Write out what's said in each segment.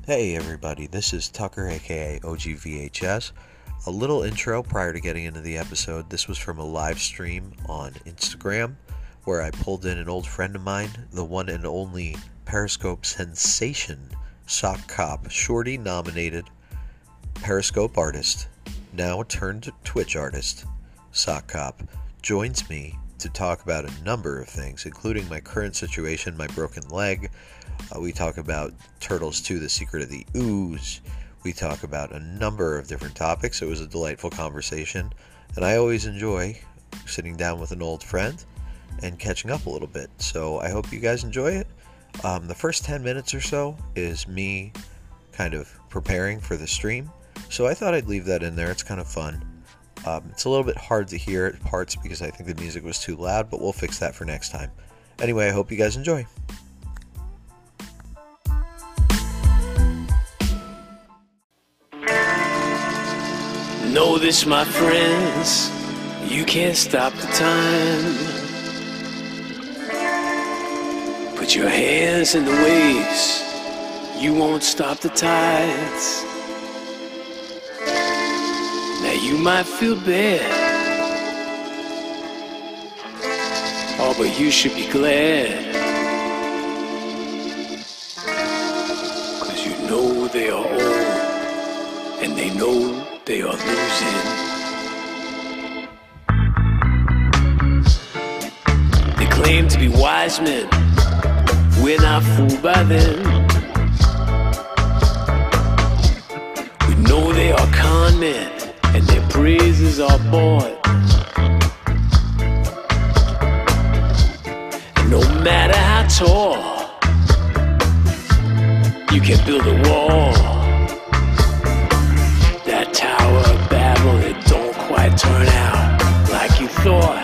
Hey everybody, this is Tucker aka OGVHS. A little intro prior to getting into the episode. This was from a live stream on Instagram where I pulled in an old friend of mine, the one and only Periscope sensation, Sock Cop, Shorty nominated Periscope artist, now turned Twitch artist. Sock Cop joins me to talk about a number of things, including my current situation, my broken leg. We talk about Turtles 2, The Secret of the Ooze. We talk about a number of different topics. It was a delightful conversation, and I always enjoy sitting down with an old friend and catching up a little bit. So I hope you guys enjoy it. The first 10 minutes or so is me kind of preparing for the stream, so I thought I'd leave that in there. It's kind of fun. It's a little bit hard to hear at parts because I think the music was too loud, but we'll fix that for next time. Anyway, I hope you guys enjoy. Know this, my friends, you can't stop the time. Put your hands in the waves, you won't stop the tides. Now you might feel bad, oh, but you should be glad, 'cause you know they are old, and they know they are losing. They claim to be wise men, we're not fooled by them. We know they are con men, and their praises are bought. And no matter how tall, you can build a wall. That Tower of Babel, it don't quite turn out like you thought.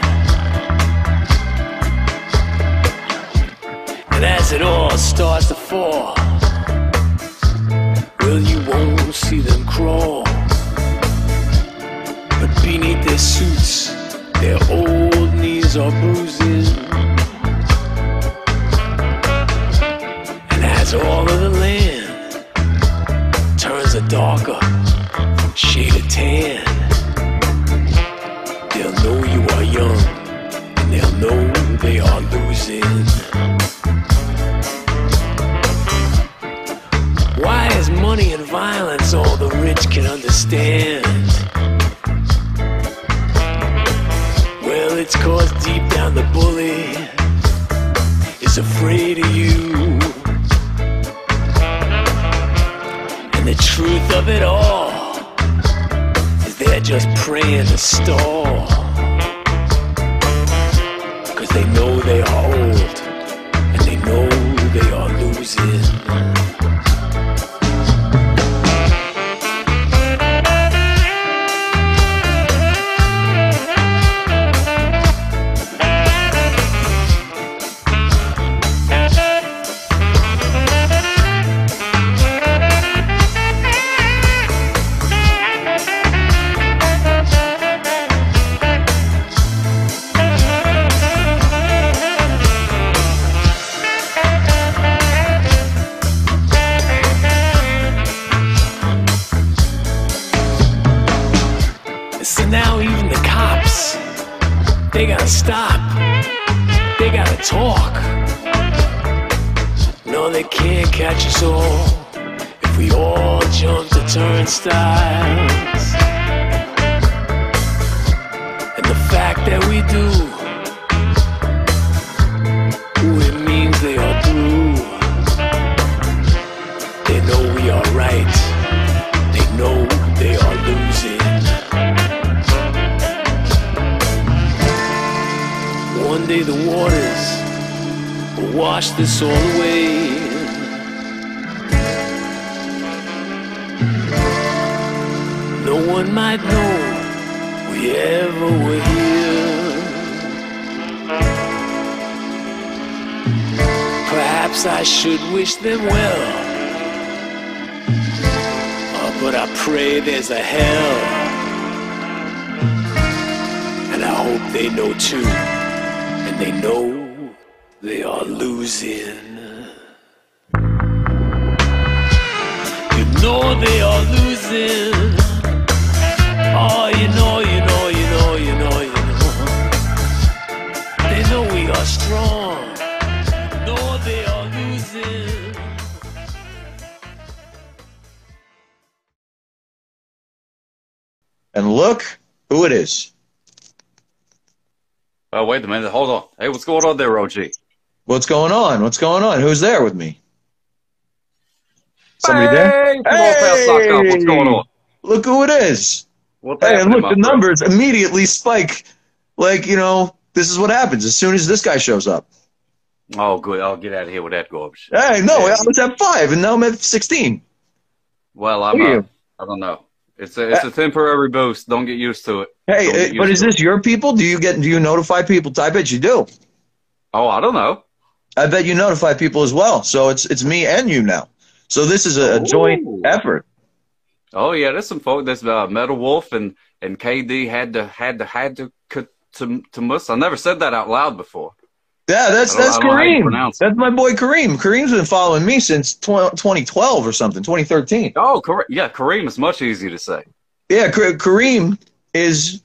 And as it all starts to fall, well, you won't see them crawl. But beneath their suits, their old knees are bruising. And as all of the land turns a darker shade of tan, they'll know you are young, and they'll know they are losing. Why is money and violence all the rich can understand? Well, it's 'cause deep down the bully is afraid of you. And the truth of it all, they're just praying to stall, 'cause they know they are old, and they know they are losing. Now even the cops, they gotta stop, they gotta talk. No, they can't catch us all if we all jump the turnstiles. And the fact that we do, ooh, it means they are through. They know we are right, they know they are losing. One day the waters will wash this all away. No one might know we ever were here. Perhaps I should wish them well, but I pray there's a hell, and I hope they know too. And they know they are losing. know they are losing. Oh, you know. They know we are strong. No, they are losing. And look who it is. Oh, wait a minute. Hold on. Hey, what's going on there, OG? What's going on? What's going on? Who's there with me? Somebody there? Hey! What's going on? Look who it is. What's Hey, and happening, look, my the friend? numbers immediately spike. Like, you know, this is what happens as soon as this guy shows up. Oh, good. I'll get out of here with that garbage. Hey, no, Yeah. I was at 5, and now I'm at 16. Well, Who are you? I don't know. It's a temporary boost. Don't get used to it. Don't Hey, get but used is to this your people? Do you notify people? I bet you do. it. Oh, I don't know. I bet you notify people as well. So it's me and you now. So this is a joint Ooh. effort. Oh yeah, there's some folk. There's Metal Wolf and KD had to muss. I never said that out loud before. Yeah, that's I don't know how you Kareem. pronounce it. That's my boy Kareem. Kareem's been following me since 2012 or something, 2013. Oh, yeah, Kareem is much easier to say. Yeah, Kareem is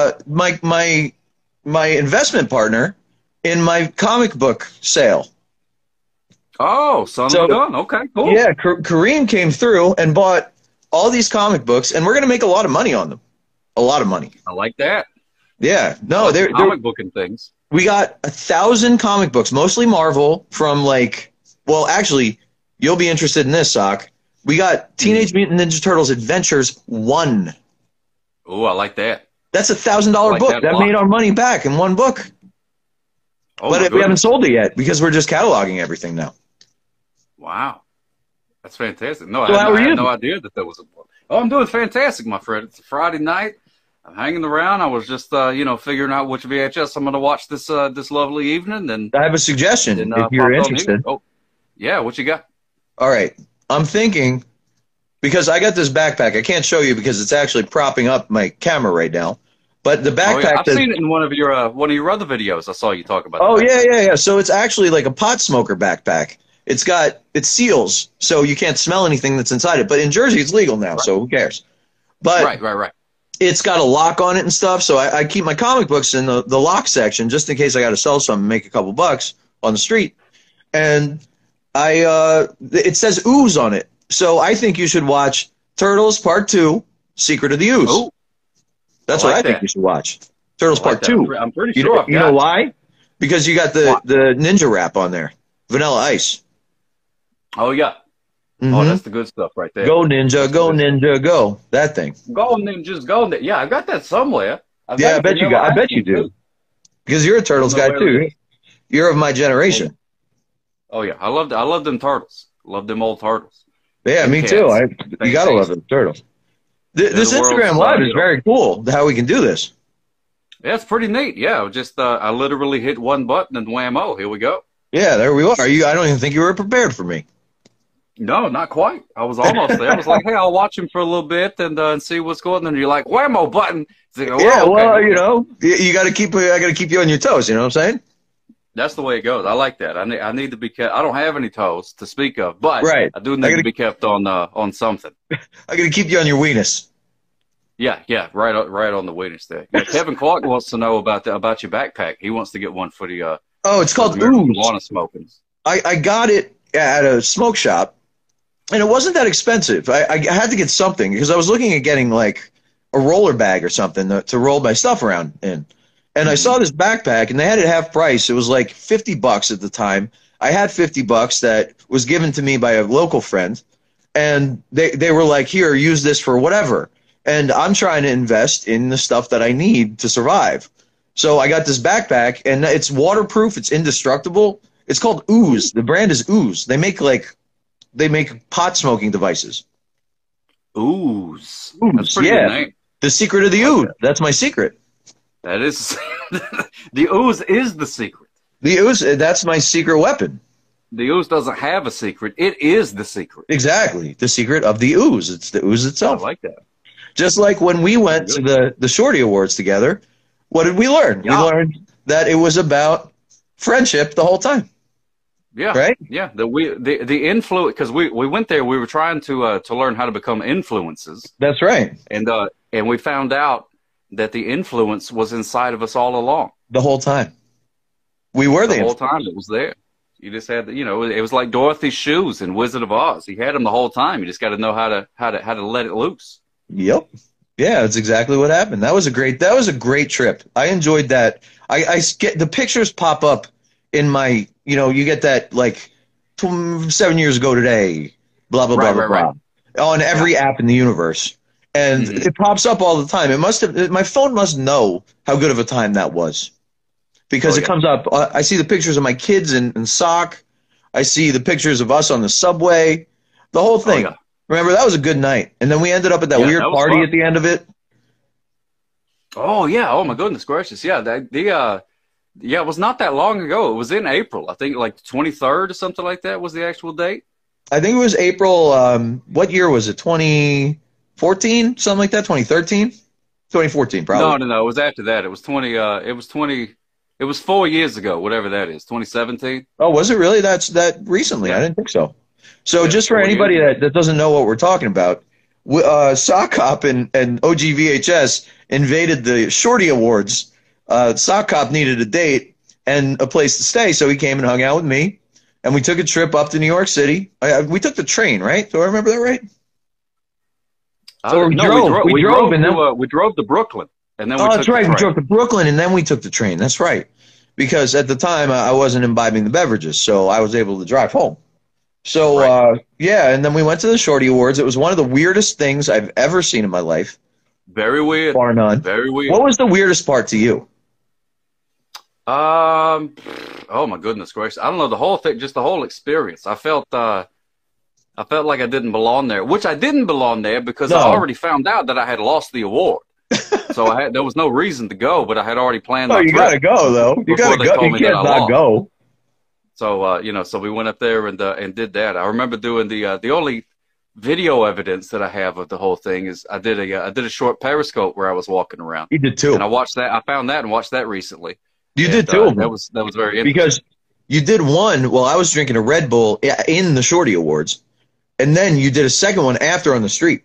my investment partner in my comic book sale. Oh, son So- of a gun. Okay, cool. Yeah, Kareem came through and bought all these comic books, and we're going to make a lot of money on them. A lot of money. I like that. Yeah. No, they're comic book and things. we got 1,000 comic books, mostly Marvel, from like, well, actually, you'll be interested in this, Sock. We got Teenage Mutant Ninja Turtles Adventures 1. Oh, I like that. That's $1,000 like book. that a That lot. made our money back in one book. Oh, But my we haven't goodness. sold it yet because we're just cataloging everything now. Wow. That's fantastic. No, So I how are had you? no idea that was a book. Oh, I'm doing fantastic, my friend. It's a Friday night. I'm hanging around. I was just, figuring out which VHS I'm going to watch this lovely evening. And I have a suggestion then, if you're popped on interested. here. Oh, yeah. What you got? All right. I'm thinking, because I got this backpack. I can't show you because it's actually propping up my camera right now. But the Oh, backpack yeah. I've that- seen it in one of your other videos. I saw you talk about. Oh, that. yeah. So it's actually like a pot smoker backpack. It seals, so you can't smell anything that's inside it. But in Jersey, it's legal now, so who cares? But Right. it's got a lock on it and stuff, so I keep my comic books in the lock section just in case I got to sell some and make a couple bucks on the street. And it says Ooze on it, so I think you should watch Turtles Part 2, Secret of the Ooze. Oh, That's I what I like think that. you should watch. Turtles I like Part that. 2. I'm pretty You sure. know, I've you got know it. why? Because you got Why? the Ninja Wrap on there. Vanilla Ice. Oh yeah. Oh, Mhm. that's the good stuff right there. Go Ninja, go Ninja, go. That thing. Go ninjas, go. Yeah, I got that somewhere. Yeah, I bet you got. I bet you do. Because you're a Turtles I don't guy know where it too. You're of my generation. Oh yeah, I love them turtles. Love them old turtles. Yeah, me Cats. too. You gotta love Thanks. the Turtles. This the world's Instagram Live is you know. very cool. How we can do this. Yeah, it's pretty neat. Yeah, just I literally hit one button and whammo, here we go. Yeah, there we are. I don't even think you were prepared for me. No, not quite. I was almost there. I was like, hey, I'll watch him for a little bit and see what's going on. And you're like, whammo button. It's like, oh, Yeah, okay. well, you know, you got to keep. I got to keep you on your toes. You know what I'm saying? That's the way it goes. I like that. I need to be kept. I don't have any toes to speak of, but Right. I do I need gotta- to be kept on something. I got to keep you on your weenus. Yeah, right on the witness there. Yeah, Kevin Clark wants to know about your backpack. He wants to get one for the Oh, it's called American Ooze. Lawn Smoking. I got it at a smoke shop, and it wasn't that expensive. I had to get something because I was looking at getting like a roller bag or something to roll my stuff around in. And I saw this backpack, and they had it half price. It was like $50 at the time. I had $50 that was given to me by a local friend, and they were like, "Here, use this for whatever." And I'm trying to invest in the stuff that I need to survive. So I got this backpack, and it's waterproof. It's indestructible. It's called Ooze. The brand is Ooze. They make pot smoking devices. Ooze. Ooze, That's a pretty yeah. good name. The secret of the Ooze. That's my secret. That is the ooze is the secret. The Ooze. That's my secret weapon. The ooze doesn't have a secret. It is the secret. Exactly. The secret of the Ooze. It's the Ooze I itself. like that. Just like when we went to the Shorty Awards together, what did we learn? Yeah. We learned that it was about friendship the whole time. Yeah, right? yeah. The influence, because we went there. We were trying to learn how to become influences, That's right. and we found out that the influence was inside of us all along. The whole time. We were The the whole time it was there. You just had to, it was like Dorothy's shoes in Wizard of Oz. He had them the whole time. You just got to know how to let it loose. Yep. Yeah, that's exactly what happened. That was a great trip. I enjoyed that. I get the pictures pop up in my, you get that like 7 years ago today, blah blah blah blah blah, on every app in the universe, and it pops up all the time. My phone must know how good of a time that was, because it comes up. I see the pictures of my kids in sock. I see the pictures of us on the subway. The whole thing. Oh, yeah. Remember, that was a good night. And then we ended up at that weird party fun. At the end of it. Oh, yeah. Oh, my goodness gracious. Yeah. It was not that long ago. It was in April. I think like the 23rd or something like that was the actual date. I think it was April. What year was it? 2014? Something like that? 2013? 2014, probably. No. It was after that. It was 4 years ago, whatever that is. 2017. Oh, was it really? That's that recently? Yeah. I didn't think so. So just for anybody that doesn't know what we're talking about, Sock Hop and OGVHS invaded the Shorty Awards. Sock Hop needed a date and a place to stay, so he came and hung out with me, and we took a trip up to New York City. We took the train, right? Do I remember that right? So we drove to Brooklyn, and then that's right. We drove to Brooklyn, and then we took the train. That's right, because at the time I wasn't imbibing the beverages, so I was able to drive home. So, and then we went to the Shorty Awards. It was one of the weirdest things I've ever seen in my life. Very weird. Bar none. Very weird. What was the weirdest part to you? Oh, my goodness gracious. I don't know, the whole thing, just the whole experience. I felt like I didn't belong there, which I didn't belong there because I already found out that I had lost the award. So there was no reason to go, but I had already planned my trip. You got to go, though. You got to go. You can't not go. So, so we went up there and did that. I remember doing the only video evidence that I have of the whole thing is I did a short Periscope where I was walking around. You did too. And I watched that. I found that and watched that recently. You did too. That was very interesting. Because you did one while I was drinking a Red Bull in the Shorty Awards, and then you did a second one after on the street.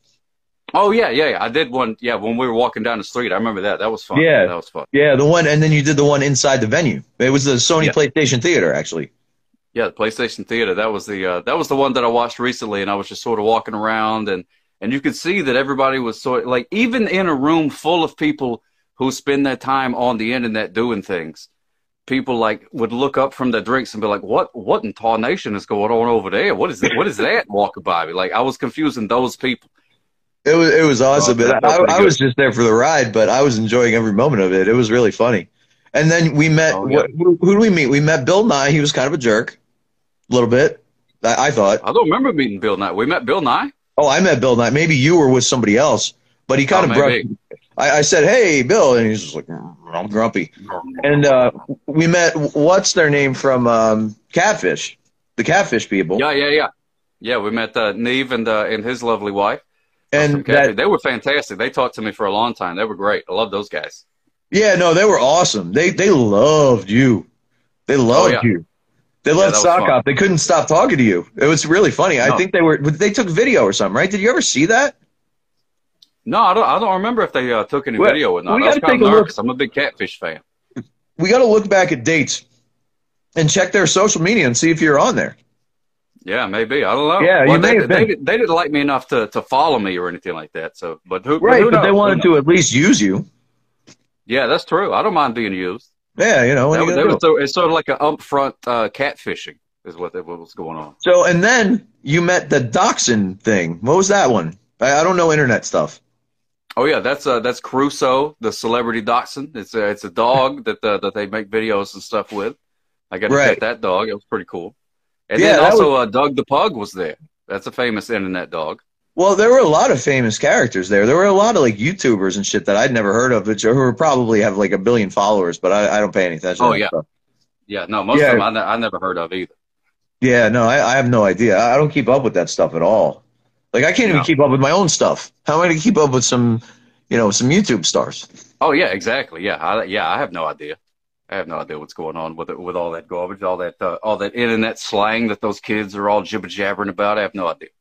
Oh yeah. I did one. Yeah, when we were walking down the street, I remember that. That was fun. Yeah, that was fun. Yeah, the one, and then you did the one inside the venue. It was the Sony PlayStation Theater, actually. Yeah, the PlayStation Theater. That was the one that I watched recently, and I was just sort of walking around, and you could see that everybody was sort of like, even in a room full of people who spend their time on the internet doing things, people like would look up from their drinks and be like, "What in tarnation is going on over there? What is that? What is that walking by me?" Like, I was confusing those people. It was awesome. I was just there for the ride, but I was enjoying every moment of it. It was really funny. And then we met. Who did we meet? We met Bill Nye. He was kind of a jerk, a little bit. I thought. I don't remember meeting Bill Nye. We met Bill Nye. Oh, I met Bill Nye. Maybe you were with somebody else, but he kind of brushed. I said, "Hey, Bill," and he's just like, "I'm grumpy." And we met. What's their name from Catfish? The Catfish people. Yeah. We met Neve and his lovely wife. And they were fantastic. They talked to me for a long time. They were great. I love those guys. Yeah, no, they were awesome. They loved you. They loved you. They loved Sock Hop. They couldn't stop talking to you. It was really funny. No. I think they took video or something, right? Did you ever see that? No, I don't remember if they took any video or not. I was kind of nervous. I'm a big Catfish fan. We got to look back at dates and check their social media and see if you're on there. Yeah, maybe. I don't know. Yeah, well, they didn't like me enough to follow me or anything like that. So, but who knows? But they wanted to at least use you. Yeah, that's true. I don't mind being used. Yeah, it's sort of like an upfront catfishing is what was going on. So, and then you met the Dachshund thing. What was that one? I don't know internet stuff. Oh yeah, that's Crusoe, the celebrity dachshund. It's a dog that they make videos and stuff with. I got to pet that dog. It was pretty cool. And then also Doug the Pug was there. That's a famous internet dog. Well, there were a lot of famous characters there. There were a lot of like YouTubers and shit that I'd never heard of, who probably have like 1 billion followers, but I don't pay any attention. Oh yeah, yeah. No, most of them I never heard of either. Yeah, no, I have no idea. I don't keep up with that stuff at all. Like, I can't even keep up with my own stuff. How am I going to keep up with some YouTube stars? Oh yeah, exactly. Yeah, I have no idea. I have no idea what's going on with it, with all that garbage, all that internet slang that those kids are all jibber jabbering about. I have no idea.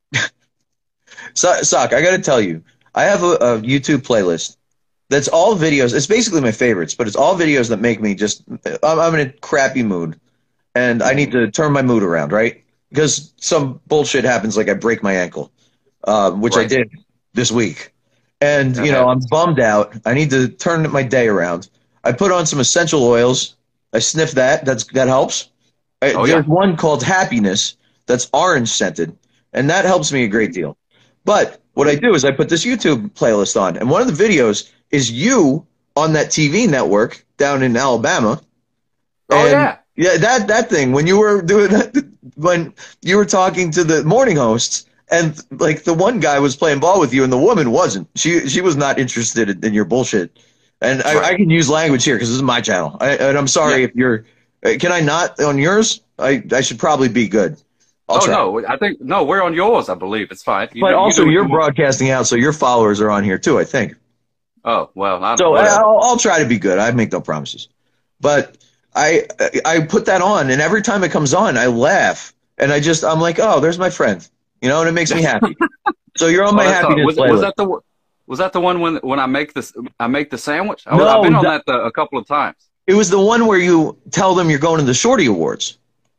Sock, I got to tell you, I have a YouTube playlist that's all videos. It's basically my favorites, but it's all videos that make me just. I'm in a crappy mood, and I need to turn my mood around, right? Because some bullshit happens, like I break my ankle, which I did this week, and I'm bummed out. I need to turn my day around. I put on some essential oils. I sniff that. That helps. There's one called Happiness that's orange scented, and that helps me a great deal. But what I do is I put this YouTube playlist on, and one of the videos is you on that TV network down in Alabama. Yeah, that thing when you were doing that, when you were talking to the morning hosts, and like the one guy was playing ball with you, and the woman wasn't. She was not interested in your bullshit. And I can use language here because this is my channel. And I'm sorry if you're. Can I not on yours? I should probably be good. No, I think we're on yours. I believe it's fine. But also, you're broadcasting out, so your followers are on here too. I think. Oh well. I'll try to be good. I make no promises. But I put that on, and every time it comes on, I laugh, and I'm like, oh, there's my friend, and it makes me happy. So you're on my happiness playlist. Was that the one when I make the sandwich? I've been on that a couple of times. It was the one where you tell them you're going to the Shorty Awards.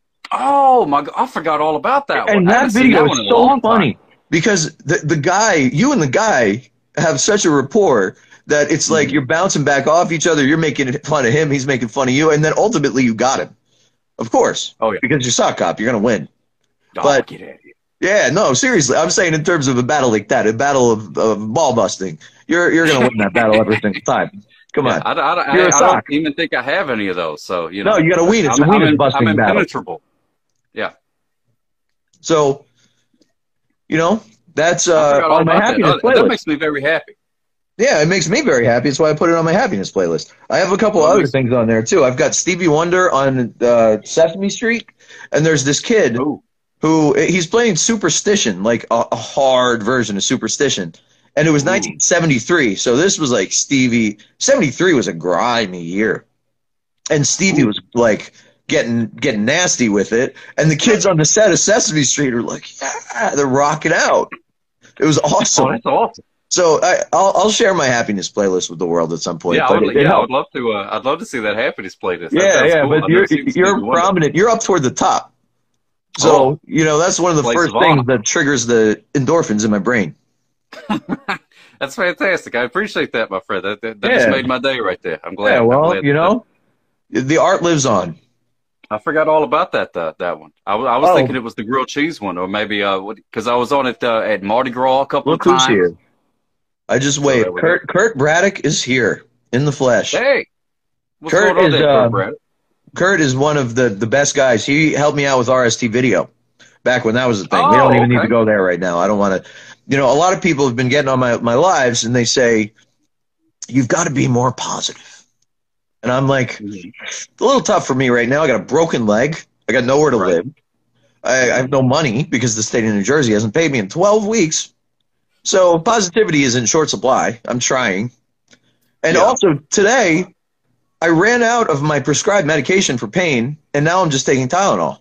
Oh my God! I forgot all about that one. And that video is so funny because the guy, you and the guy, have such a rapport that it's like you're bouncing back off each other. You're making fun of him, he's making fun of you, and then ultimately you got him. Of course. Oh yeah. Because you're Sock Cop, you're gonna win. But get out of here. Yeah, no, seriously. I'm saying in terms of a battle like that, a battle of ball busting, you're going to win that battle every single time. Come on. I don't even think I have any of those. So, No, you got to win. It's a win busting I'm battle. impenetrable. Yeah. So, that's on my happiness playlist. That makes me very happy. Yeah, it makes me very happy. That's why I put it on my happiness playlist. I have a couple other things on there, too. I've got Stevie Wonder on Sesame Street, and there's this kid. Ooh. Who he's playing Superstition, like a hard version of Superstition. And it was 1973, so this was like 73 was a grimy year. And Stevie was like getting nasty with it. And the kids on the set of Sesame Street are like, yeah, they're rocking out. It was awesome. Oh, that's awesome. So I'll share my happiness playlist with the world at some point. Yeah, I would love to. I'd love to see that happiness playlist. Cool. But you're prominent. You're up toward the top. So, that's one of the first things that triggers the endorphins in my brain. That's fantastic. I appreciate that, my friend. That just made my day right there. I'm glad. Yeah, well, the art lives on. I forgot all about that one. I was thinking it was the grilled cheese one, or maybe because I was on it at Mardi Gras a couple of times. Look who's here. I just waved. Kurt Braddock is here in the flesh. Hey. What's going on there, Kurt Braddock? Kurt is one of the best guys. He helped me out with RST Video back when that was a thing. We don't even need to go there right now. I don't want to. A lot of people have been getting on my lives, and they say, you've got to be more positive. And I'm like, it's a little tough for me right now. I got a broken leg. I got nowhere to live. I have no money because the state of New Jersey hasn't paid me in 12 weeks. So positivity is in short supply. I'm trying. And also today, I ran out of my prescribed medication for pain, and now I'm just taking Tylenol.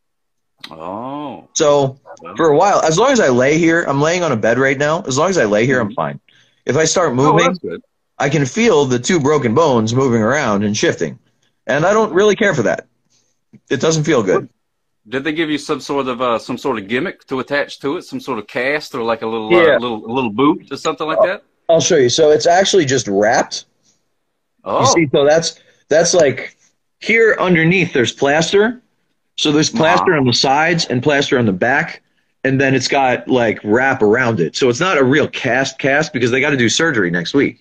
Oh. So for a while, as long as I lay here, I'm laying on a bed right now. As long as I lay here, I'm fine. If I start moving, I can feel the two broken bones moving around and shifting. And I don't really care for that. It doesn't feel good. Did they give you some sort of gimmick to attach to it? Some sort of cast or like a little boot or something like that? I'll show you. So it's actually just wrapped. Oh. You see, so that's like here underneath there's plaster. So there's plaster on the sides and plaster on the back, and then it's got like wrap around it. So it's not a real cast because they got to do surgery next week.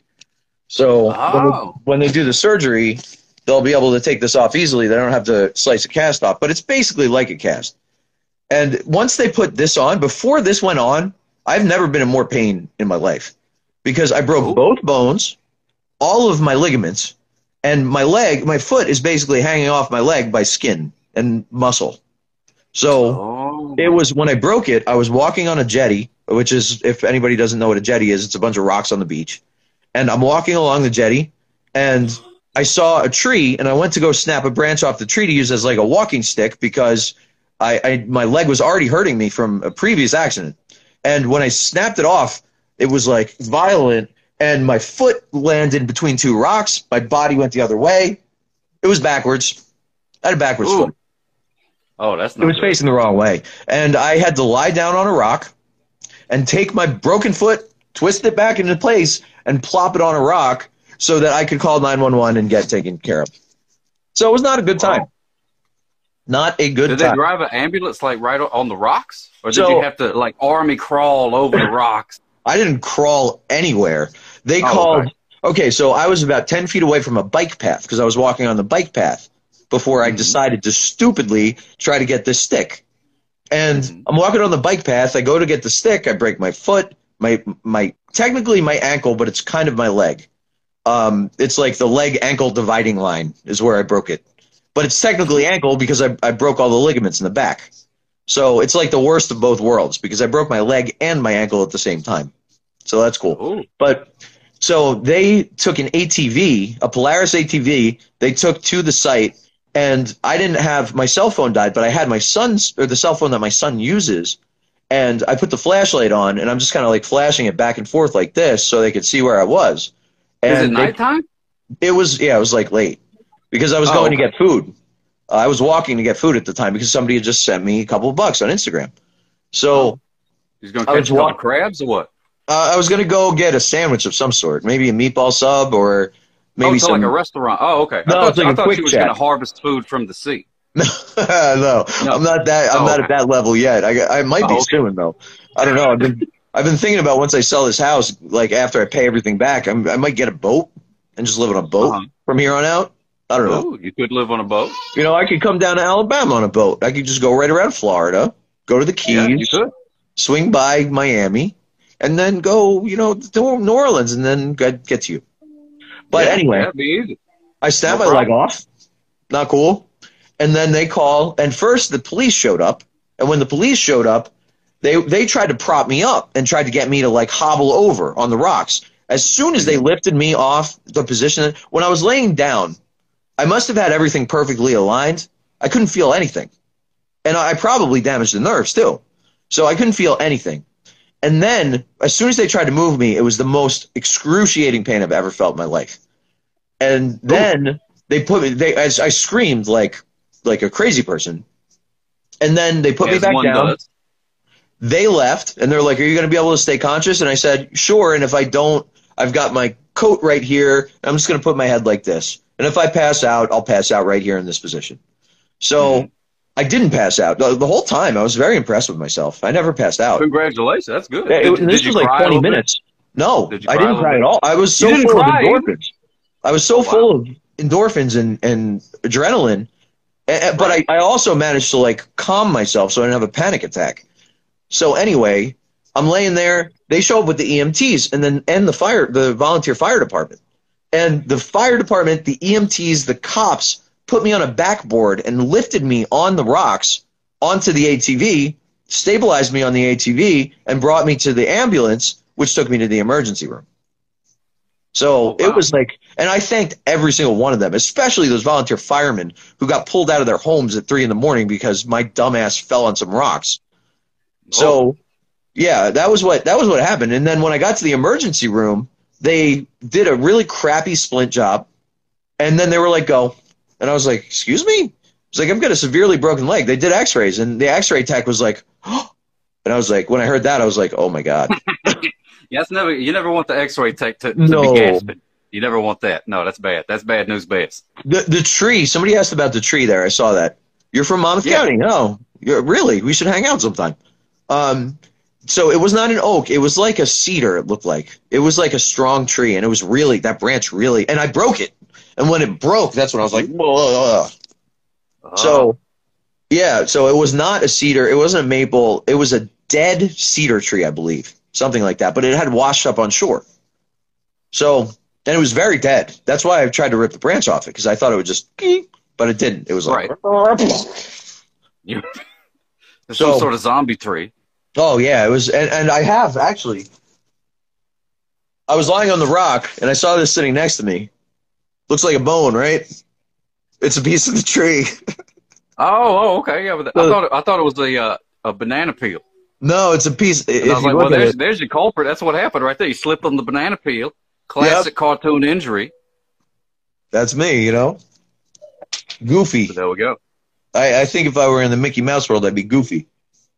So when they do the surgery, they'll be able to take this off easily. They don't have to slice a cast off, but it's basically like a cast. And once they put this on, before this went on, I've never been in more pain in my life because I broke both bones, all of my ligaments, and my foot is basically hanging off my leg by skin and muscle. So it was when I broke it, I was walking on a jetty, which is, if anybody doesn't know what a jetty is, it's a bunch of rocks on the beach. And I'm walking along the jetty, and I saw a tree and I went to go snap a branch off the tree to use as like a walking stick because my leg was already hurting me from a previous accident. And when I snapped it off, it was like violent, and my foot landed between two rocks. My body went the other way. It was backwards. I had a backwards Ooh. foot. Oh, that's not It was good. facing the wrong way. And I had to lie down on a rock and take my broken foot, twist it back into place, and plop it on a rock so that I could call 911 and get taken care of. So it was not a good time. Wow. Not a good Did time. they drive an ambulance like right on the rocks, or did So- you have to like army crawl over the rocks? I didn't crawl anywhere. They Oh, called. Okay, so I was about 10 feet away from a bike path because I was walking on the bike path before I decided to stupidly try to get this stick. And I'm walking on the bike path. I go to get the stick. I break my foot, my technically my ankle, but it's kind of my leg. It's like the leg ankle dividing line is where I broke it. But it's technically ankle because I broke all the ligaments in the back. So it's like the worst of both worlds because I broke my leg and my ankle at the same time. So that's cool. Ooh. But so they took an ATV, a Polaris ATV, they took to the site, and I didn't have my cell phone died, but I had my son's, or the cell phone that my son uses, and I put the flashlight on, and I'm just kind of like flashing it back and forth like this so they could see where I was. And Is it they- nighttime? it was like late because I was going to okay. get food. I was walking to get food at the time because somebody had just sent me a couple of bucks on Instagram. So He's going I to was catch a couple walk- crabs or what? I was going to go get a sandwich of some sort, maybe a meatball sub or maybe Oh, it's some. like a restaurant. Oh, okay. No, it's like I a thought quick you was check. going to harvest food from the sea. No, I'm not that. I'm Oh, not okay. at that level yet. I might be Oh, okay. soon though. I don't know. I've been thinking about once I sell this house, like after I pay everything back, I might get a boat and just live on a boat Uh-huh. from here on out. I don't know. Ooh, you could live on a boat. You know, I could come down to Alabama on a boat. I could just go right around Florida, go to the Yeah, you Keys, could. swing by Miami, and then go, to New Orleans, and then get to you. But Yeah, anyway, that'd be easy. I snapped No my leg problem. off. Not cool. And then they call, and first the police showed up. And when the police showed up, they tried to prop me up and tried to get me to like hobble over on the rocks. As soon as they lifted me off the position, when I was laying down, I must have had everything perfectly aligned. I couldn't feel anything. And I probably damaged the nerves too. So I couldn't feel anything. And then as soon as they tried to move me, it was the most excruciating pain I've ever felt in my life. And then they put me, I screamed like a crazy person. And then they put me As back one down. does. They left and they're like, "Are you going to be able to stay conscious?" And I said, "Sure. And if I don't, I've got my coat right here. I'm just going to put my head like this. And if I pass out, I'll pass out right here in this position." So I didn't pass out. The whole time I was very impressed with myself. I never passed out. Congratulations. That's good. Yeah, Did this you was like cry a 20 little bit? minutes. No, Did you I cry a didn't little cry bit? at all. I was so You didn't full cry? of endorphins. I was so Wow. full of endorphins and adrenaline. But I also managed to like calm myself so I didn't have a panic attack. So anyway, I'm laying there. They show up with the EMTs and the volunteer fire department. And the fire department, the EMTs, the cops put me on a backboard and lifted me on the rocks onto the ATV, stabilized me on the ATV, and brought me to the ambulance, which took me to the emergency room. So Oh, it wow. was like, and I thanked every single one of them, especially those volunteer firemen who got pulled out of their homes at 3 a.m. because my dumbass fell on some rocks. So, yeah, that was what happened. And then when I got to the emergency room, they did a really crappy splint job, and then they were like, "Go," and I was like, "Excuse me?" It's like, "I've got a severely broken leg." They did X-rays, and the X-ray tech was like, "Oh," and I was like, when I heard that, I was like, "Oh my god." Yeah, you never want the X-ray tech to No. be gasping. You never want that. No, that's bad. That's bad news, Bass. The tree. Somebody asked about the tree there. I saw that. You're from Monmouth Yeah. County. Oh, really? We should hang out sometime. So it was not an oak. It was like a cedar. It looked like it was like a strong tree, and it was really that branch really. And I broke it. And when it broke, that's when I was like, whoa. So, yeah. So it was not a cedar. It wasn't a maple. It was a dead cedar tree, I believe, something like that. But it had washed up on shore. So, and it was very dead. That's why I tried to rip the branch off it because I thought it would just, but it didn't. It was like, You, there's So- some sort of zombie tree. oh yeah, it was, and I have actually. I was lying on the rock and I saw this sitting next to me, Looks like a bone, right? It's a piece of the tree. Okay, yeah. But I thought it was a banana peel. No, it's a piece. And I was like, well, there's your culprit. That's what happened right there. You slipped on the banana peel. Classic cartoon injury. That's me, you know. Goofy. But there we go. I think if I were in the Mickey Mouse world, I'd be Goofy.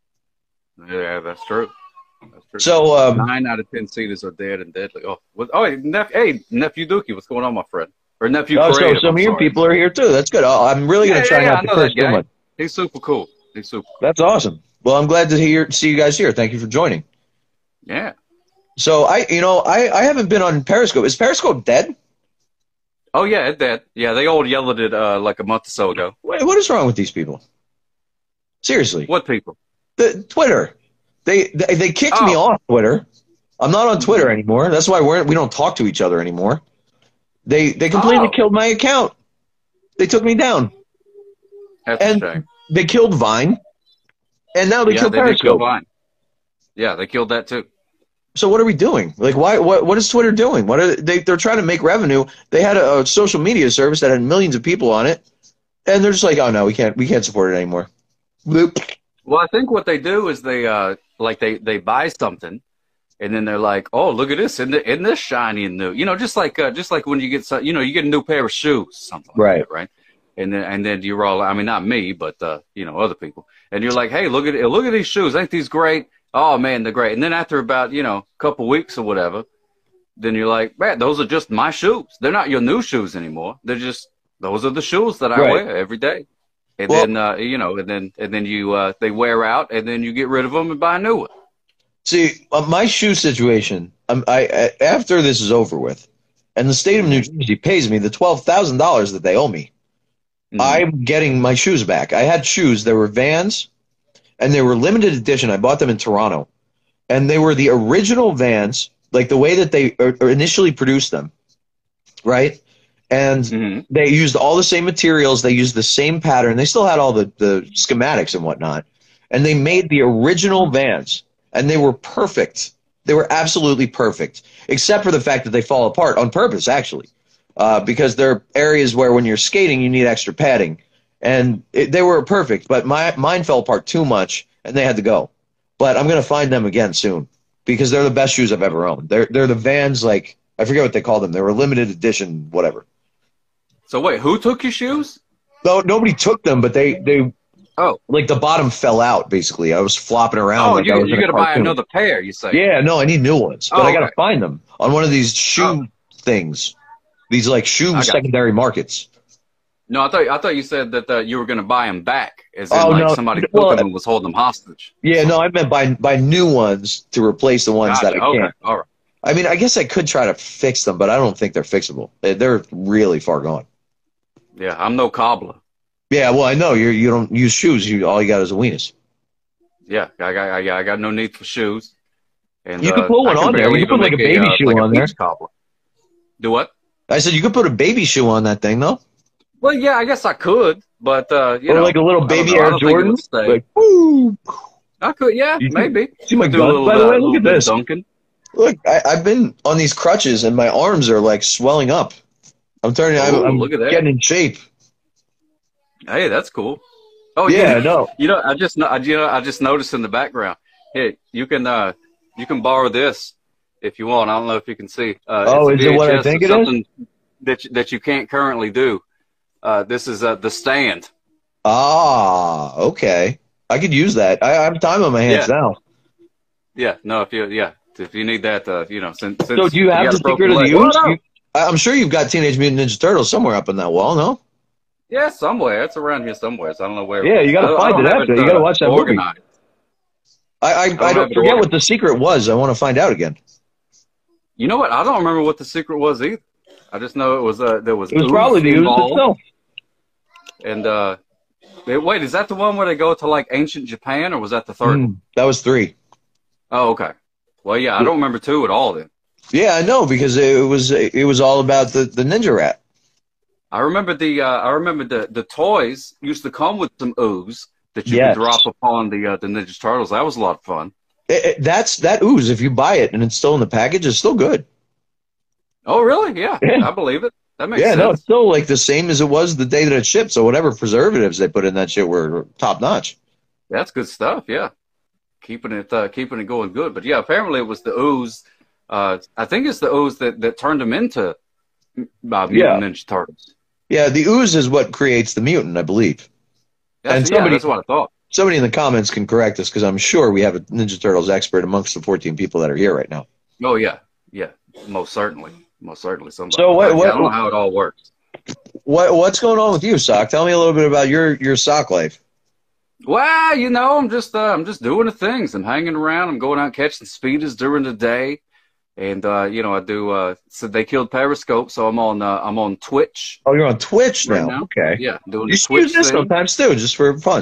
Yeah, that's true. That's true. So 9 out of 10 seeders are dead and deadly. Hey, nephew Dookie, what's going on, my friend? Or nephew Creative. So some of your people are here too. That's good. I'm really going to try not to curse too much. He's super cool. That's awesome. Well, I'm glad to see you guys here. Thank you for joining. Yeah. So I haven't been on Periscope. Is Periscope dead? Oh yeah, it's dead. Yeah, they all yelled at it like a month or so ago. What is wrong with these people? Seriously. What people? The Twitter. They kicked me off Twitter. I'm not on Twitter anymore. That's why we don't talk to each other anymore. They completely killed my account. They took me down. That's a shame. They killed Vine. And now they killed Periscope. Did kill Vine. Yeah, they killed that too. So what are we doing? Like, what is Twitter doing? What are they're trying to make revenue? They had a social media service that had millions of people on it, and they're just like, oh no, we can't support it anymore. Bloop. Well, I think what they do is they buy something, and then they're like, oh, look at this, isn't this shiny and new? You know, just like when you get you get a new pair of shoes, something like that, right? And then you're all, I mean, not me, but other people, and you're like, hey, look at these shoes, ain't these great? Oh man, they're great. And then after about, a couple weeks or whatever, then you're like, man, those are just my shoes. They're not your new shoes anymore. Those are the shoes that I wear every day. And then, they wear out, and then you get rid of them and buy a new one. See, my shoe situation, after this is over with, and the state of New Jersey pays me the $12,000 that they owe me, I'm getting my shoes back. I had shoes. They were Vans. And they were limited edition. I bought them in Toronto. And they were the original Vans, like the way that they initially produced them, right? And they used all the same materials. They used the same pattern. They still had all the schematics and whatnot. And they made the original Vans. And they were perfect. They were absolutely perfect, except for the fact that they fall apart on purpose, actually, because there are areas where when you're skating, you need extra padding. And they were perfect, but mine fell apart too much, and they had to go. But I'm going to find them again soon because they're the best shoes I've ever owned. They're the Vans, like, I forget what they call them. They were limited edition, whatever. So wait, who took your shoes? No, nobody took them, but they like the bottom fell out, basically. I was flopping around. Oh, like you got to buy another pair, you say? Yeah, no, I need new ones, but I got to find them on one of these shoe things, these like shoe secondary markets. No, I thought you said that you were going to buy them back, as in somebody took them and was holding them hostage. Yeah, no, I meant buy new ones to replace the ones that I can't. All right. I mean, I guess I could try to fix them, but I don't think they're fixable. They're really far gone. Yeah, I'm no cobbler. Yeah, well, I know you don't use shoes. All you got is a weenus. Yeah, I got no need for shoes. And you could put one on there. You could put like a baby shoe on there. Cobbler. Do what? I said you could put a baby shoe on that thing, though. Well, yeah, I guess I could, but or like a little baby Air Jordan. Like, woo. I could, yeah, maybe. See my butt, by the way. Look at this. Duncan. Look, I've been on these crutches, and my arms are like swelling up. I'm getting in shape. Hey, that's cool. Oh yeah, no. I just noticed in the background. Hey, you can borrow this if you want. I don't know if you can see. Is it what I think it is? That you can't currently do. This is the stand. Ah, okay. I could use that. I have time on my hands now. Yeah, no, if you need that, since so do you have the secret of the ooze? I'm sure you've got Teenage Mutant Ninja Turtles somewhere up on that wall, no? Yeah, somewhere. It's around here somewhere. So I don't know where. Yeah, you got to find it after. You got to watch that movie. I don't forget what the secret was. I want to find out again. You know what? I don't remember what the secret was either. I just know it was there was. It was probably the ooze itself. And wait, is that the one where they go to like ancient Japan, or was that the third one? That was 3. Oh, okay. Well, yeah, I don't remember 2 at all then. Yeah, I know because it was all about the Ninja Rat. I remember the toys used to come with some ooze that you could drop upon the Ninja Turtles. That was a lot of fun. That ooze, if you buy it and it's still in the package, it's still good. Oh, really? Yeah, I believe it. That makes Yeah, no, sense. it's still like the same as it was the day that it shipped. So whatever preservatives they put in that shit were top notch. That's good stuff. Yeah, keeping it going good. But yeah, apparently it was the ooze. I think it's the ooze that turned them into Mutant Ninja Turtles. Yeah, the ooze is what creates the mutant, I believe. That's what I thought. Somebody in the comments can correct us because I'm sure we have a Ninja Turtles expert amongst the 14 people that are here right now. Oh yeah, most certainly. Somebody. So I don't know how it all works. What's going on with you, Sock? Tell me a little bit about your sock life. Well, I'm just doing the things. I'm hanging around. I'm going out catching speeders during the day, and I do. So they killed Periscope, so I'm on Twitch. Oh, you're on Twitch right now. now. Okay. Yeah, doing You the should Twitch use this thing. sometimes too, just for fun.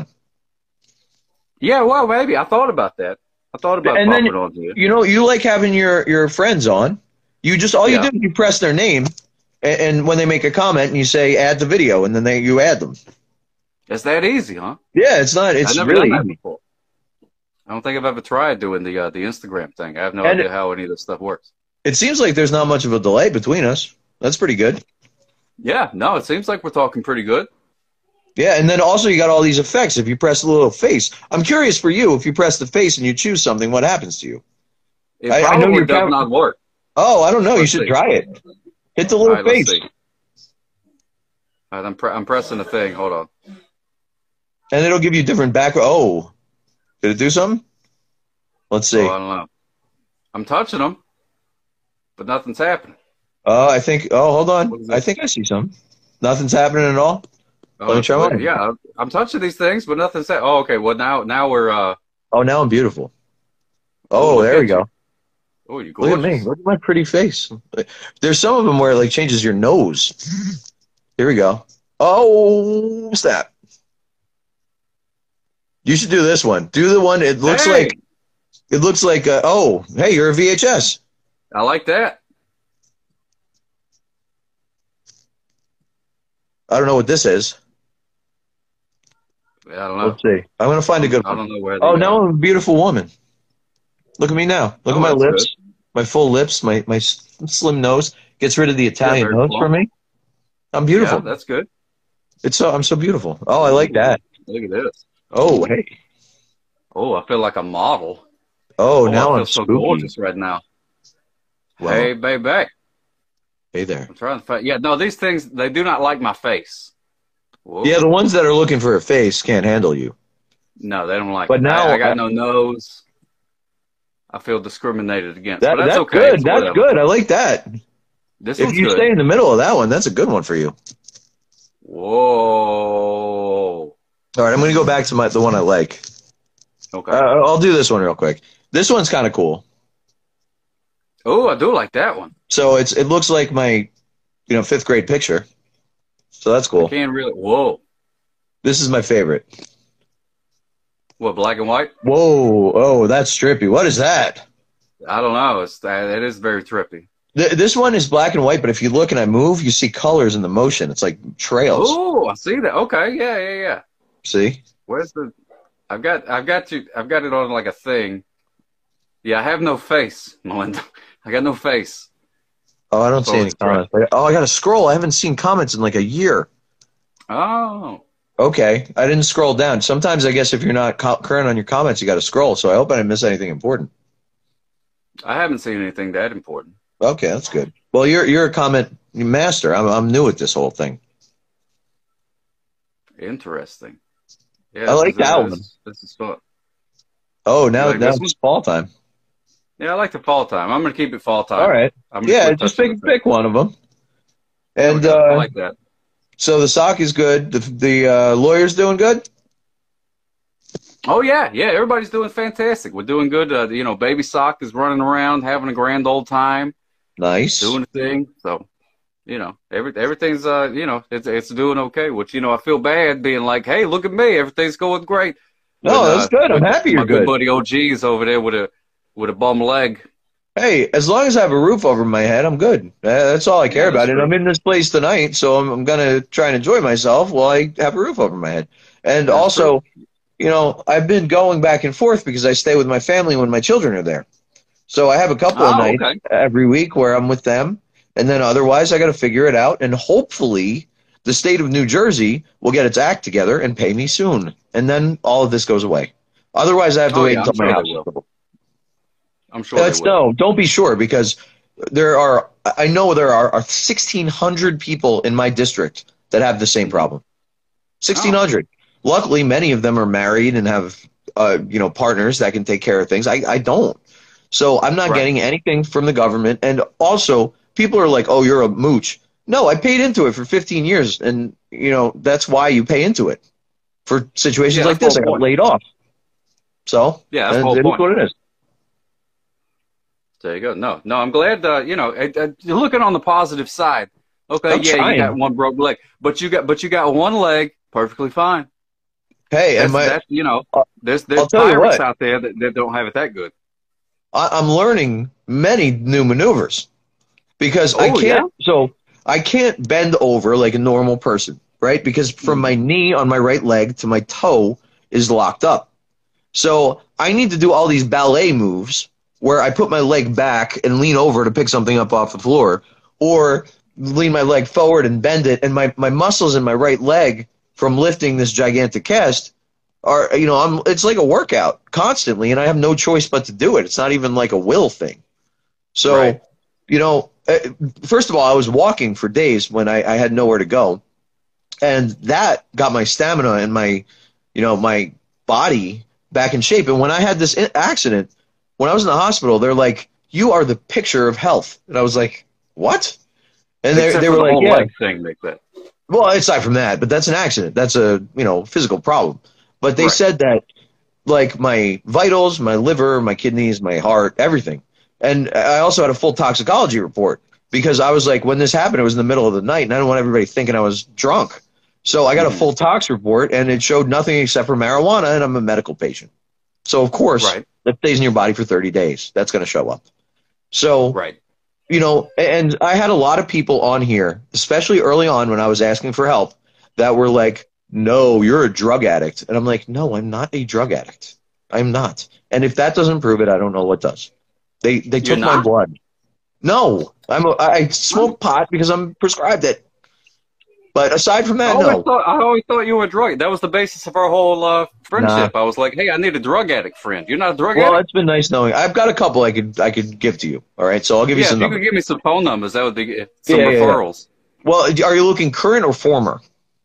Yeah, well, maybe I thought about that. I thought about And popping then on here. you like having your friends on. You just all you do is you press their name, and when they make a comment, and you say add the video, and then you add them. It's that easy, huh? Yeah, it's not. It's I've never really done that easy. before. I don't think I've ever tried doing the Instagram thing. I have no idea how any of this stuff works. It seems like there's not much of a delay between us. That's pretty good. Yeah, no, it seems like we're talking pretty good. Yeah, and then also you got all these effects. If you press the little face, I'm curious for you. If you press the face and you choose something, what happens to you? It probably does not work. Oh, I don't know. You Let's should see. try it. Hit the little All right, face. let's see. All right, I'm pressing the thing. Hold on. And it'll give you different background. Oh, did it do something? Let's see. Oh, I don't know. I'm touching them, but nothing's happening. I think. Oh, hold What on. is I it? think I see some. Nothing's happening at all. Oh, Let me it's try weird. one. Yeah, I'm touching these things, but nothing's happening. Oh, okay. Well, now we're. Oh, now I'm beautiful. Oh, look there at we go. Oh, you Look gorgeous. at me. Look at my pretty face. There's some of them where it like changes your nose. Here we go. Oh, snap. You should do this one. Do the one. It looks Hey! like. Oh, hey, you're a VHS. I like that. I don't know what this is. I don't know. Let's see. I'm gonna find a good I one. don't know where. Oh, now I'm a beautiful woman. Look at me now. Look Oh, at my that's lips, my full lips, my slim nose. Gets rid of the Italian very nose plump. for me. I'm beautiful. Yeah, that's good. I'm so beautiful. Oh, I like that. Look at this. Oh, hey. Oh, I feel like a model. Oh, I now feel I'm so spooky. gorgeous right now. Wow. Hey, baby. Hey there. I'm trying to find. Yeah, no, these things, they do not like my face. Whoa. Yeah, the ones that are looking for a face can't handle you. No, they don't like But it. now I got no nose. I feel discriminated against. But That's okay. good. It's That's whatever. good. I like that. This If one's you good. stay in the middle of that one, that's a good one for you. Whoa. All right, I'm going to go back to the one I like. Okay. I'll do this one real quick. This one's kind of cool. Oh, I do like that one. So it looks like my, 5th grade picture. So that's cool. Can't really. Whoa. This is my favorite. What, black and white? Whoa, oh, that's trippy. What is that? I don't know. It is very trippy. This one is black and white, but if you look and I move, you see colors in the motion. It's like trails. Oh, I see that. Okay. Yeah. See? Where's the? I've got it on like a thing. Yeah, I have no face, Melinda. I got no face. Oh, I don't see any it's comments. Oh, I got to scroll. I haven't seen comments in like a year. Oh. Okay, I didn't scroll down. Sometimes I guess if you're not current on your comments, you got to scroll. So I hope I didn't miss anything important. I haven't seen anything that important. Okay, that's good. Well, you're a comment master. I'm new at this whole thing. Interesting. Yeah, I like that one. This is fun. Oh, now like this it's fall time. Yeah, I like the fall time. I'm gonna keep it fall time. All right. Yeah, just pick one of them. And I like that. So the sock is good. The lawyer's doing good. Oh yeah. Everybody's doing fantastic. We're doing good. Baby Sock is running around, having a grand old time, Nice. doing a thing. So, everything's it's doing okay. Which I feel bad being like, hey, look at me, everything's going great. No, that's good. I'm happy you're my good good. buddy OG's over there with a bum leg. Hey, as long as I have a roof over my head, I'm good. That's all I care about. And I'm in this place tonight, so I'm going to try and enjoy myself while I have a roof over my head. And That's also, I've been going back and forth because I stay with my family when my children are there. So I have a couple of nights Okay. every week where I'm with them. And then otherwise, I got to figure it out. And hopefully, the state of New Jersey will get its act together and pay me soon. And then all of this goes away. Otherwise, I have to wait until my house. I'm sure they will. No, don't be sure, because I know there are 1,600 people in my district that have the same problem. 1,600. Luckily, many of them are married and have partners that can take care of things. I don't. So I'm not getting anything from the government. And also, people are like, oh, you're a mooch. No, I paid into it for 15 years. And, that's why you pay into it. For situations like this, I got laid off. So, yeah, that's the whole it point. is what it is. There you go. No, I'm glad, you're looking on the positive side. Okay, you got one broke leg. But you got one leg perfectly fine. Hey, there's pirates out there that don't have it that good. I'm learning many new maneuvers because I can't bend over like a normal person, right? Because from my knee on my right leg to my toe is locked up. So I need to do all these ballet moves where I put my leg back and lean over to pick something up off the floor, or lean my leg forward and bend it, and my muscles in my right leg from lifting this gigantic cast are, it's like a workout constantly, and I have no choice but to do it. It's not even like a will thing. So, first of all, I was walking for days when I had nowhere to go, and that got my stamina and my body back in shape. And when I had this accident, when I was in the hospital, they're like, you are the picture of health. And I was like, what? And they were like, yeah. Thing like that. Well, aside from that, but that's an accident. That's a, physical problem. But they said that, like, my vitals, my liver, my kidneys, my heart, everything. And I also had a full toxicology report because I was like, when this happened, it was in the middle of the night, and I didn't want everybody thinking I was drunk. So I got a full tox report, and it showed nothing except for marijuana, and I'm a medical patient. So, of course, that stays in your body for 30 days. That's going to show up. So, and I had a lot of people on here, especially early on when I was asking for help, that were like, no, you're a drug addict. And I'm like, no, I'm not a drug addict. I'm not. And if that doesn't prove it, I don't know what does. They took my blood. No, I smoke pot because I'm prescribed it. But aside from that, no. I always thought you were a drug. That was the basis of our whole friendship. I was like, hey, I need a drug addict friend. You're not a drug addict? Well, it's been nice knowing. I've got a couple I could give to you. All right, so I'll give you some numbers. If you could give me some phone numbers, that would be some referrals. Yeah. Well, are you looking current or former?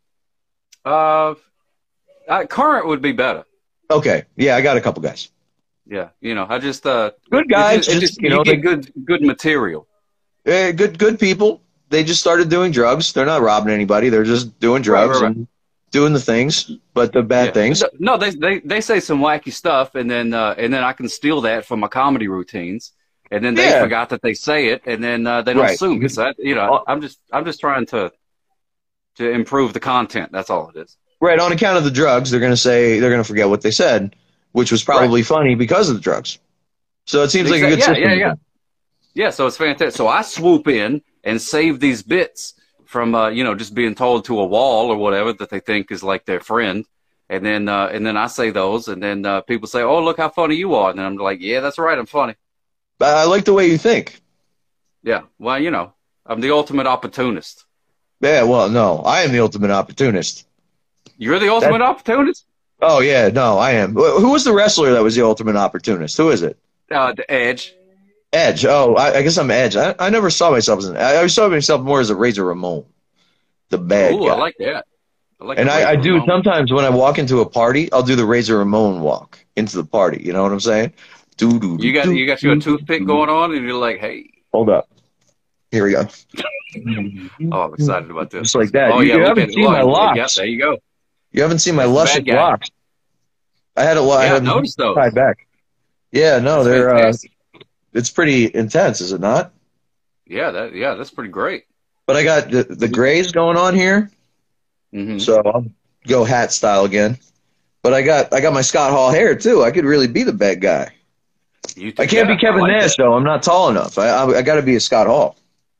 Current would be better. Okay. Yeah, I got a couple guys. Yeah, I just good guys. You get good material. Good people. They just started doing drugs. They're not robbing anybody. They're just doing drugs and doing the things, but the bad things. No, they say some wacky stuff, and then I can steal that from my comedy routines, and then they forgot that they say it, and then they don't sue me. So I'm just trying to improve the content. That's all it is. Right. On account of the drugs, they're going to forget what they said, which was probably funny because of the drugs. So it seems like a good system. Yeah. So it's fantastic. So I swoop in and save these bits from just being told to a wall or whatever that they think is like their friend, and then I say those, and then people say, "Oh, look how funny you are," and then I'm like, "Yeah, that's right, I'm funny." I like the way you think. Yeah, well, I'm the ultimate opportunist. Yeah, well, no, I am the ultimate opportunist. You're the ultimate opportunist? Oh yeah, no, I am. Who was the wrestler that was the ultimate opportunist? Who is it? The Edge. Edge. Oh, I guess I'm Edge. I never saw myself as I always saw myself more as a Razor Ramon, the bad guy. I like that. I do Ramon. Sometimes when I walk into a party, I'll do the Razor Ramon walk into the party. You know what I'm saying? You got your toothpick going on, and you're like, hey. Hold up. Here we go. Oh, I'm excited about this. Just like that. Oh, you haven't seen my locks. Yeah, there you go. You haven't seen my luscious locks. I had a lot. Yeah, I noticed those. Tied back. Yeah, no, that's they're. Fantastic. It's pretty intense, is it not? Yeah, that's pretty great. But I got the grays going on here, so I'll go hat style again. But I got my Scott Hall hair too. I could really be the bad guy. I can't be Kevin Nash though. I'm not tall enough. I got to be a Scott Hall.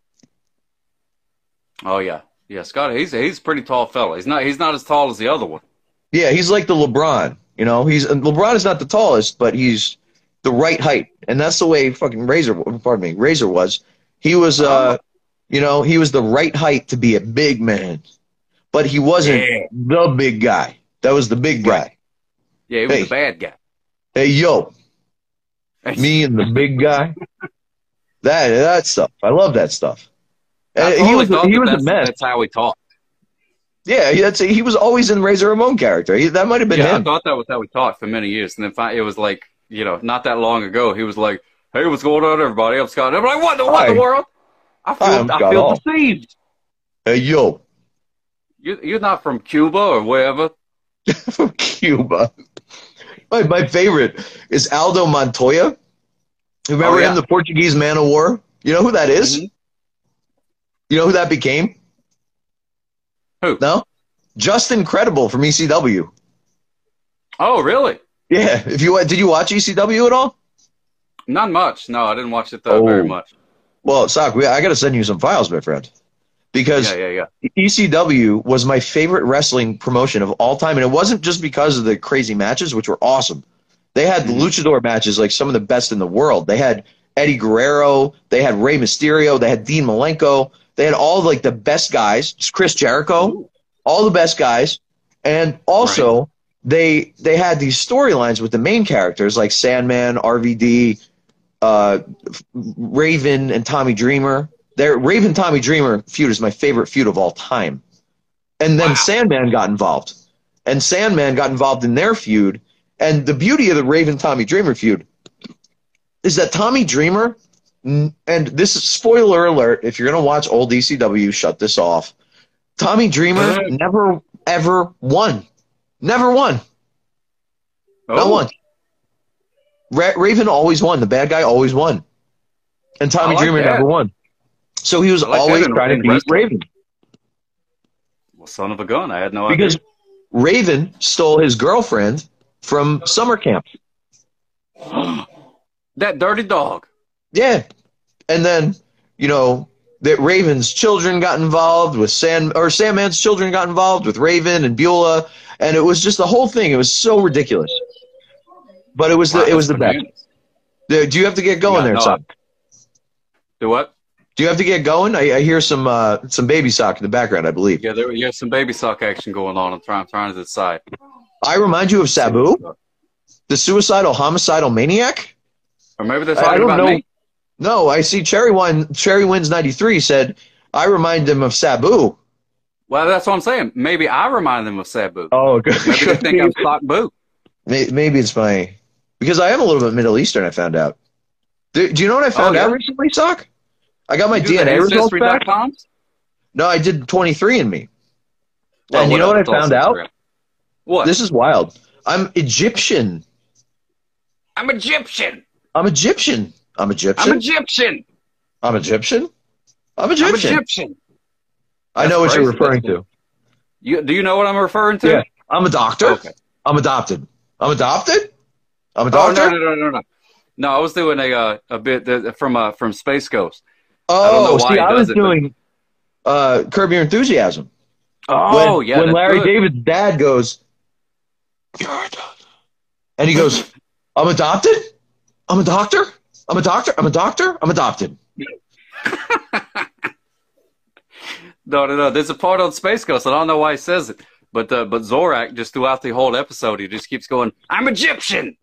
Oh yeah, Scott. He's a pretty tall fella. He's not as tall as the other one. Yeah, he's like the LeBron. LeBron is not the tallest, but he's the right height, and that's the way fucking Razor was. He was You know, he was the right height to be a big man, but he wasn't the big guy. That was the big guy. Right. Yeah, he was the bad guy. Hey, yo, me and the big guy. That stuff. I love that stuff. I He was thought a mess. that's how he talked. Yeah, he was always in Razor Ramon character. That might have been Yeah, him. I thought that was how he talked for many years, and then it was like, you know, not that long ago, he was like, "Hey, what's going on, everybody? I'm Scott." I'm like, "What in the world? I feel deceived." Hey, yo, You're not from Cuba or wherever. from Cuba. My favorite is Aldo Montoya. Remember him, the Portuguese man of war? You know who that is? Mm-hmm. You know who that became? Who? No? Justin Credible from ECW. Oh, really? Yeah. Did you watch ECW at all? Not much. No, I didn't watch it very much. Well, Sock, I got to send you some files, my friend. Because ECW was my favorite wrestling promotion of all time. And it wasn't just because of the crazy matches, which were awesome. They had the luchador matches, like some of the best in the world. They had Eddie Guerrero. They had Rey Mysterio. They had Dean Malenko. They had all like the best guys. Chris Jericho. All the best guys. And also, they had these storylines with the main characters like Sandman, RVD, Raven, and Tommy Dreamer. Their Raven Tommy Dreamer feud is my favorite feud of all time. And then Sandman got involved. And Sandman got involved in their feud. And the beauty of the Raven Tommy Dreamer feud is that Tommy Dreamer, and this is spoiler alert, if you're going to watch old ECW, shut this off. Tommy Dreamer never, ever won. Never won. Not once. Raven always won. The bad guy always won. And Tommy Dreamer never won. So he was always trying to beat Raven. Well, son of a gun. I had no idea. Because Raven stole his girlfriend from summer camp. That dirty dog. Yeah. And then, you know, that Raven's children got involved with Sandman's children got involved with Raven and Beulah. And it was just the whole thing. It was so ridiculous. But it was the best. Do you have to get going there, Sock? Do what? Do you have to get going? I hear some baby Sock in the background, I believe. Yeah, there's some baby Sock action going on. I'm trying to decide. I remind you of Sabu, the suicidal, homicidal maniac. Or maybe they're talking about me. No, I see Cherry Wins 93 said, I remind them of Sabu. Well, that's what I'm saying. Maybe I remind them of Sabu. Oh, good. Maybe they think I'm Sock Boo. Maybe it's because I am a little bit Middle Eastern, I found out. Do you know what I found out recently, Sock? I got my DNA results back. No, I did 23andMe. Well, and you know what I found out? What? This is wild. I'm Egyptian. I'm Egyptian. I'm Egyptian. I'm Egyptian. I'm Egyptian. I'm Egyptian. I'm Egyptian. Egyptian. I'm Egyptian. I know what you're referring to. Do you know what I'm referring to? Yeah. I'm a doctor. Okay. I'm adopted. I'm adopted? I'm a doctor? Oh, no. No, I was doing a bit from Space Ghost. Oh, I was doing Curb Your Enthusiasm. Oh, when Larry David's dad goes, "You're adopted," and he goes, "I'm adopted? I'm a doctor? I'm a doctor? I'm a doctor? I'm adopted." No. There's a part on Space Ghost. I don't know why he says it, but Zorak just throughout the whole episode, he just keeps going, "I'm Egyptian."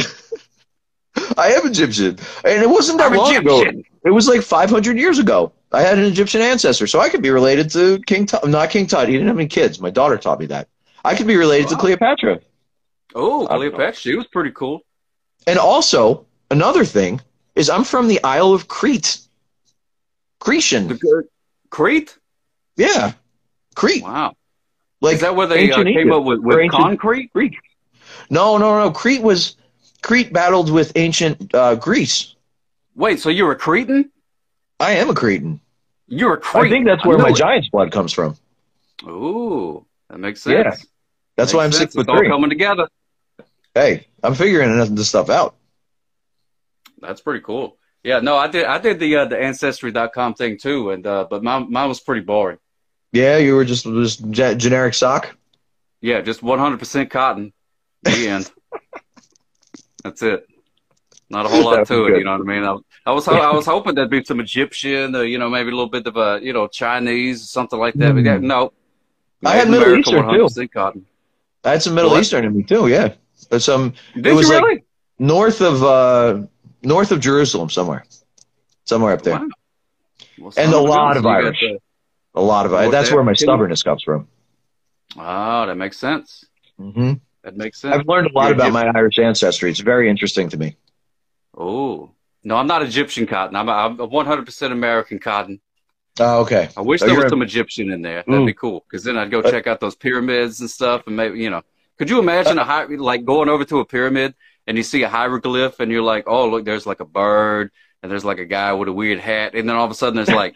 I am Egyptian, and it wasn't that long ago. It was like 500 years ago. I had an Egyptian ancestor, so I could be related to King Tut. Not King Tut. He didn't have any kids. My daughter taught me that. I could be related to Cleopatra. Oh, Cleopatra. She was pretty cool. And also, another thing is I'm from the Isle of Crete. Cretan. Crete? Yeah. Crete. Wow. Like, is that where they came up with concrete? Greek. No. Crete battled with ancient Greece. Wait, so you're a Cretan? I am a Cretan. You're a Cretan. I think that's where my Giants blood comes from. Ooh, that makes sense. Yeah. That's why I'm 6'3". It's all coming together. Hey, I'm figuring this stuff out. That's pretty cool. Yeah, no, I did the Ancestry.com thing too, and but mine was pretty boring. Yeah, you were just generic Sock? Yeah, just 100% cotton. The end. That's it. Not a whole lot That to was it, good. you know what I mean? I was hoping there'd be some Egyptian, maybe a little bit of a, Chinese, something like that. But no, I made had in Middle America, Eastern too. 100% cotton. I had some Middle What? Eastern in me too. Yeah, but Did it was you like really? north of Jerusalem, somewhere up there, Wow. Well, and son a of a gun, lot so of you got Irish. the A lot of North that's where my African. stubbornness comes from. Oh, that makes sense. Hmm That makes sense. I've learned a lot You're about Egyptian. my Irish ancestry. It's very interesting to me. Oh, no, I'm not Egyptian cotton. I'm 100% American cotton. Oh, okay. I wish Oh, there was you're some Egyptian in there. That'd Ooh. be cool. Because then I'd go check out those pyramids and stuff, and maybe, could you imagine like going over to a pyramid and you see a hieroglyph and you're like, oh, look, there's like a bird and there's like a guy with a weird hat, and then all of a sudden there's like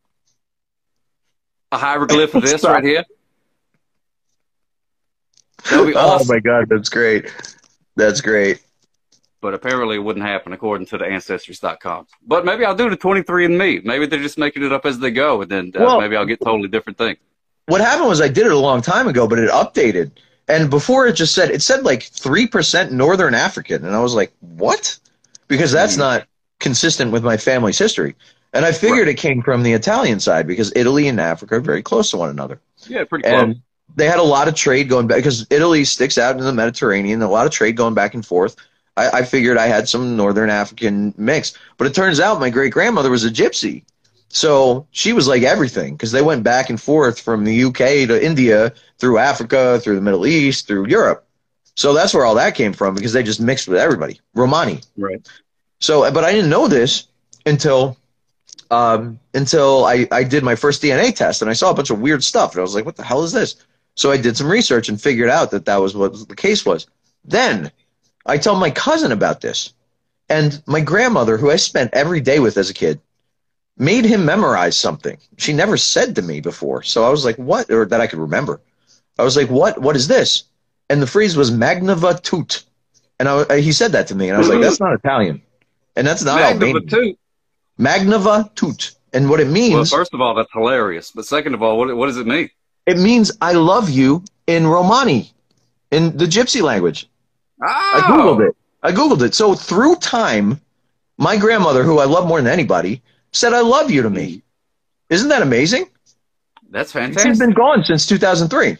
a hieroglyph of this Stop. right here. That would be Oh awesome. my God, that's great. That's great. But apparently it wouldn't happen according to the ancestries.com. But maybe I'll do the 23andMe. Maybe they're just making it up as they go, and then Well- maybe I'll get totally different things. What happened was I did it a long time ago, but it updated. And before it said like 3% Northern African. And I was like, what? Because that's not consistent with my family's history. And I figured it came from the Italian side because Italy and Africa are very close to one another. Yeah, pretty close. And they had a lot of trade going back because Italy sticks out in the Mediterranean, a lot of trade going back and forth. I figured I had some Northern African mix. But it turns out my great-grandmother was a gypsy. So she was like everything because they went back and forth from the UK to India, through Africa, through the Middle East, through Europe. So that's where all that came from because they just mixed with everybody. Romani. Right. So, but I didn't know this until I did my first DNA test and I saw a bunch of weird stuff. And I was like, what the hell is this? So I did some research and figured out that was what the case was. Then I tell my cousin about this. And my grandmother, who I spent every day with as a kid, made him memorize something she never said to me before. So I was like, what? Or that I could remember. I was like, what is this? And the phrase was Magnava Tut. And he said that to me. And I was like, that's not Italian. And that's not Albanian. Too. Magnava Tut. And what it means, Well, first of all, that's hilarious. But second of all, what does it mean? it means I love you in Romani, in the Gypsy language. Oh! I Googled it. So through time, my grandmother, who I love more than anybody, said I love you to me. Isn't that amazing? That's She's fantastic. been gone since 2003.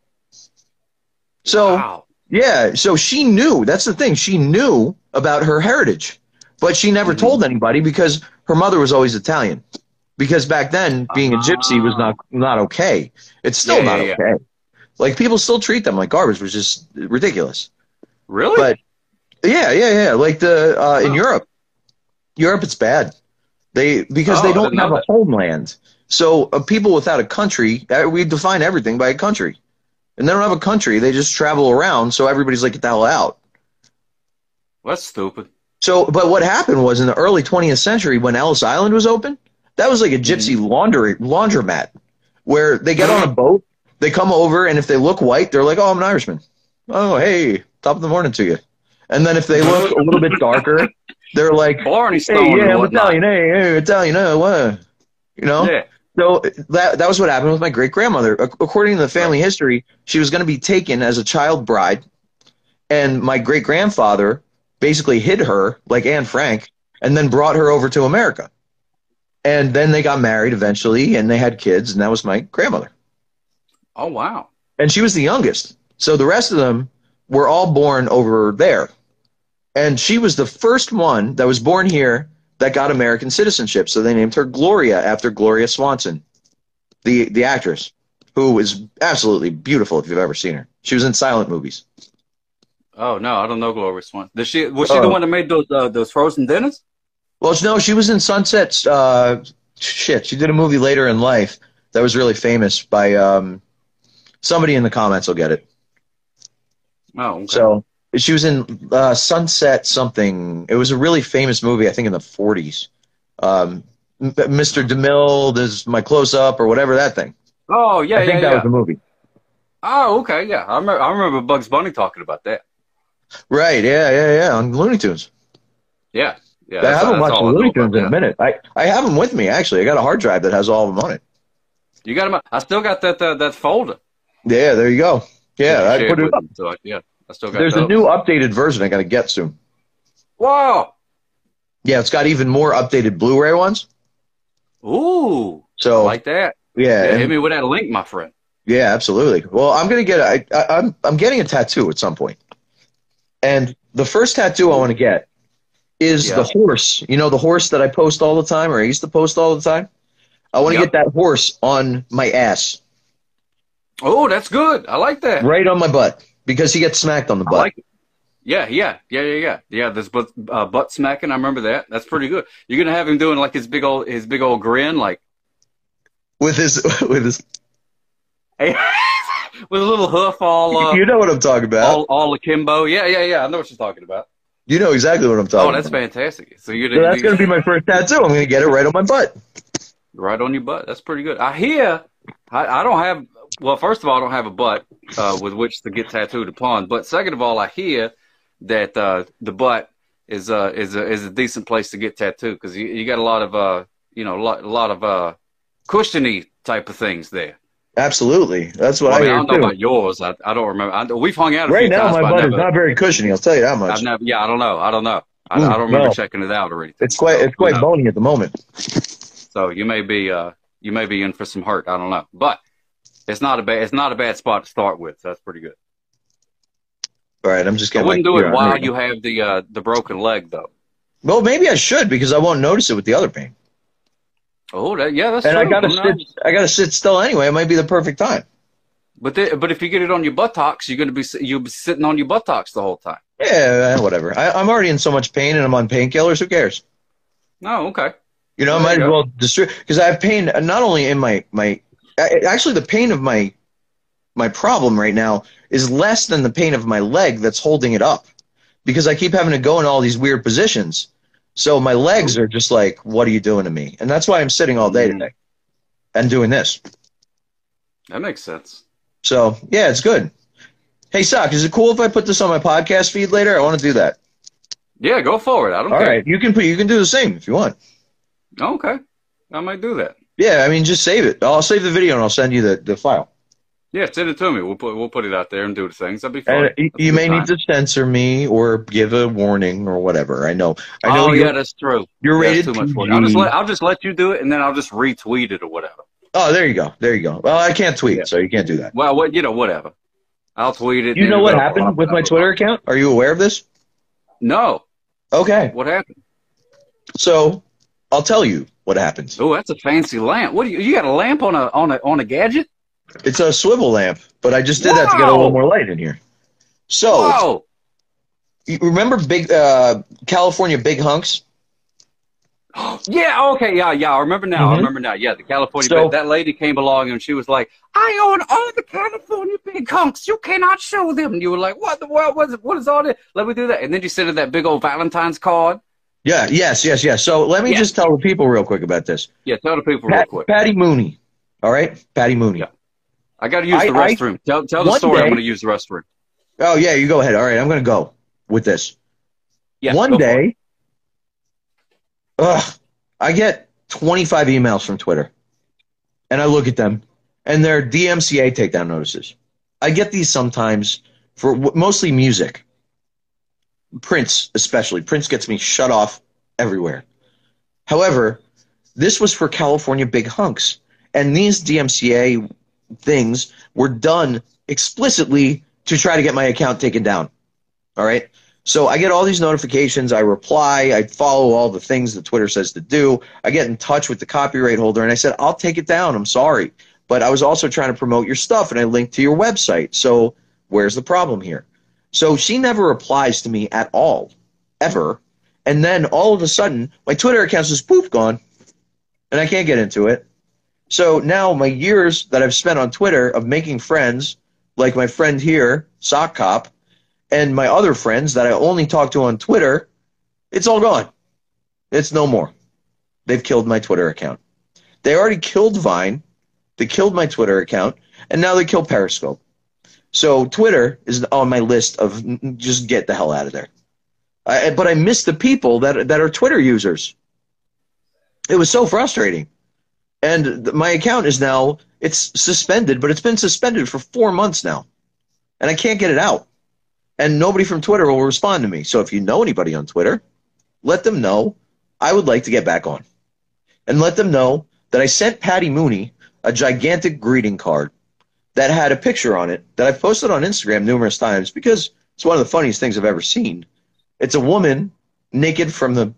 So, Wow. yeah, so she knew. That's the thing. She knew about her heritage, but she never told anybody because her mother was always Italian. Because back then, being a gypsy was not okay. It's still not okay. Like, people still treat them like garbage, which is ridiculous. Really? But, yeah. Like, in Europe, it's bad. Because they I don't didn't have know a homeland. So people without a country, we define everything by a country. And they don't have a country. They just travel around, so everybody's like, get the hell out. Well, that's stupid. So, but what happened was in the early 20th century when Ellis Island was open, that was like a gypsy laundromat where they get on a boat, they come over, and if they look white, they're like, oh, I'm an Irishman. Oh, hey, top of the morning to you. And then if they look a little bit darker, they're like, Barney hey, Stone yeah, and I'm whatnot. Italian, hey, Italian, what? You know? Yeah. So that was what happened with my great-grandmother. According to the family history, she was going to be taken as a child bride, and my great-grandfather basically hid her, like Anne Frank, and then brought her over to America. And then they got married eventually, and they had kids, and that was my grandmother. Oh, wow. And she was the youngest. So the rest of them were all born over there. And she was the first one that was born here that got American citizenship. So they named her Gloria after Gloria Swanson, the actress, who is absolutely beautiful if you've ever seen her. She was in silent movies. Oh, no, I don't know Gloria Swanson. Was she the one that made those frozen dinners? Well, no, she was in Sunset. She did a movie later in life that was really famous by somebody in the comments will get it. Oh, okay. So she was in Sunset something. It was a really famous movie, I think in the 40s. Mr. DeMille, there's my close-up or whatever that thing. Oh, yeah, I think that was the movie. Oh, okay, yeah. I remember Bugs Bunny talking about that. Right, yeah, on Looney Tunes. Yeah. I haven't watched the Looney Tunes in a minute. I have them with me, actually. I got a hard drive that has all of them on it. You got them? I still got that folder. Yeah, there you go. Yeah, I put it up. So, yeah, I still got There's those. a new updated version I got to get soon. Wow! Yeah, it's got even more updated Blu-ray ones. Ooh, So I like that. yeah, Yeah, and- hit me with that link, my friend. yeah, absolutely. Well, I'm gonna get I'm getting a tattoo at some point, and the first tattoo I want to get is Yeah. the horse. You know, the horse that I post all the time, or I used to post all the time. I want to Yep. get that horse on my ass, Oh, that's good. I like that. right on my butt, because he gets smacked on the I butt. like it. Yeah. This butt smacking. I remember that. That's pretty good. You're gonna have him doing like his big old grin, like with his with his. with a little hoof all You know what I'm talking about. all akimbo. Yeah. I know what you're talking about. You know exactly what I'm talking Oh, about. that's fantastic. So you're So that's going to be my first tattoo. I'm going to get it right on my butt. right on your butt. That's pretty good. I hear. I don't have. Well, first of all, I don't have a butt with which to get tattooed upon. But second of all, I hear that the butt is a decent place to get tattooed because you got a lot of a lot of cushiony type of things there. Absolutely. That's what Well, I I hear don't know too. about yours. I don't remember. We've hung out a Right few now, times. my but butt I is not very cushiony. I'll tell you that much. I've never. Yeah, I don't know. I don't remember no. checking it out or anything. It's quite So, bony at the moment. So you may be in for some hurt. I don't know, but it's not a bad spot to start with. So that's pretty good. All right, I'm just I getting. wouldn't my do gear it on. while There you you have the broken leg though. go. Well, maybe I should because I won't notice it with the other pain. Oh, that's And true. I gotta Who knows? sit. I gotta sit still anyway. It might be the perfect time. But if you get it on your buttocks, you'll be sitting on your buttocks the whole time. Yeah, whatever. I'm already in so much pain, and I'm on painkillers. Who cares? No, okay. You know, I There might you as go. well destroy because I have pain not only in my actually the pain of my problem right now is less than the pain of my leg that's holding it up because I keep having to go in all these weird positions. So my legs are just like, what are you doing to me? And that's why I'm sitting all day today and doing this. That makes sense. So yeah, it's good. Hey, Sock, is it cool if I put this on my podcast feed later? I want to do that. Yeah, go for it. I don't All care. right, you can do the same if you want. Okay, I might do that. Yeah, I mean, just save it. I'll save the video and I'll send you the file. Yeah, send it to me. We'll put it out there and do the things. That'd be fun. And That's a you good may time. need to censor me or give a warning or whatever. I know. Oh you're, yeah, that's true. you're Yeah, rated that's too much work. PG. I'll just let you do it, and then I'll just retweet it or whatever. Oh, there you go. There you go. Well, I can't tweet, Yeah. so you can't do that. Well, whatever. I'll tweet it. You and know it'll what go happened up, with my up, Twitter up. account? Are you aware of this? No. Okay. What happened? So I'll tell you what happened. Oh, that's a fancy lamp. What do you got a lamp on a gadget? It's a swivel lamp, but I just did that to get a little Wow. more light in here. So Whoa. you remember California Big Hunks? Yeah, okay, yeah, I remember now. I Mhm. remember now. Yeah, the California So- that lady came along and she was like, I own all the California big hunks. You cannot show them. And you were like, what the world was it? What is all this? Let me do that. And then you sent her that big old Valentine's card. Yeah. Yes. So let me Yeah. just tell the people real quick about this. Yeah, tell the people real quick. Patty Mooney. All right, Patty Mooney. Yeah. I got to use the restroom. Tell the one story. I'm day- going to use the restroom. Oh yeah, you go ahead. All right, I'm gonna go with this. Yeah, One go for it. day, I get 25 emails from Twitter, and I look at them, and they're DMCA takedown notices. I get these sometimes for mostly music. Prince, especially. Prince gets me shut off everywhere. However, this was for California Big Hunks, and these DMCA things were done explicitly to try to get my account taken down. All right. So I get all these notifications. I reply. I follow all the things that Twitter says to do. I get in touch with the copyright holder, and I said, I'll take it down. I'm sorry. But I was also trying to promote your stuff, and I linked to your website. So where's the problem here? So she never replies to me at all, ever. And then all of a sudden, my Twitter account's just poof gone, and I can't get into it. So now my years that I've spent on Twitter of making friends, like my friend here, Sock Cop, and my other friends that I only talk to on Twitter, it's all gone. It's no more. They've killed my Twitter account. They already killed Vine. They killed my Twitter account, and now they kill Periscope. So Twitter is on my list of just get the hell out of there. But I miss the people that are Twitter users. It was so frustrating. And my account is now, it's suspended, but it's been suspended for 4 months now. And I can't get it out. And nobody from Twitter will respond to me. So if you know anybody on Twitter, let them know I would like to get back on and let them know that I sent Patty Mooney a gigantic greeting card that had a picture on it that I've posted on Instagram numerous times because it's one of the funniest things I've ever seen. It's a woman naked from the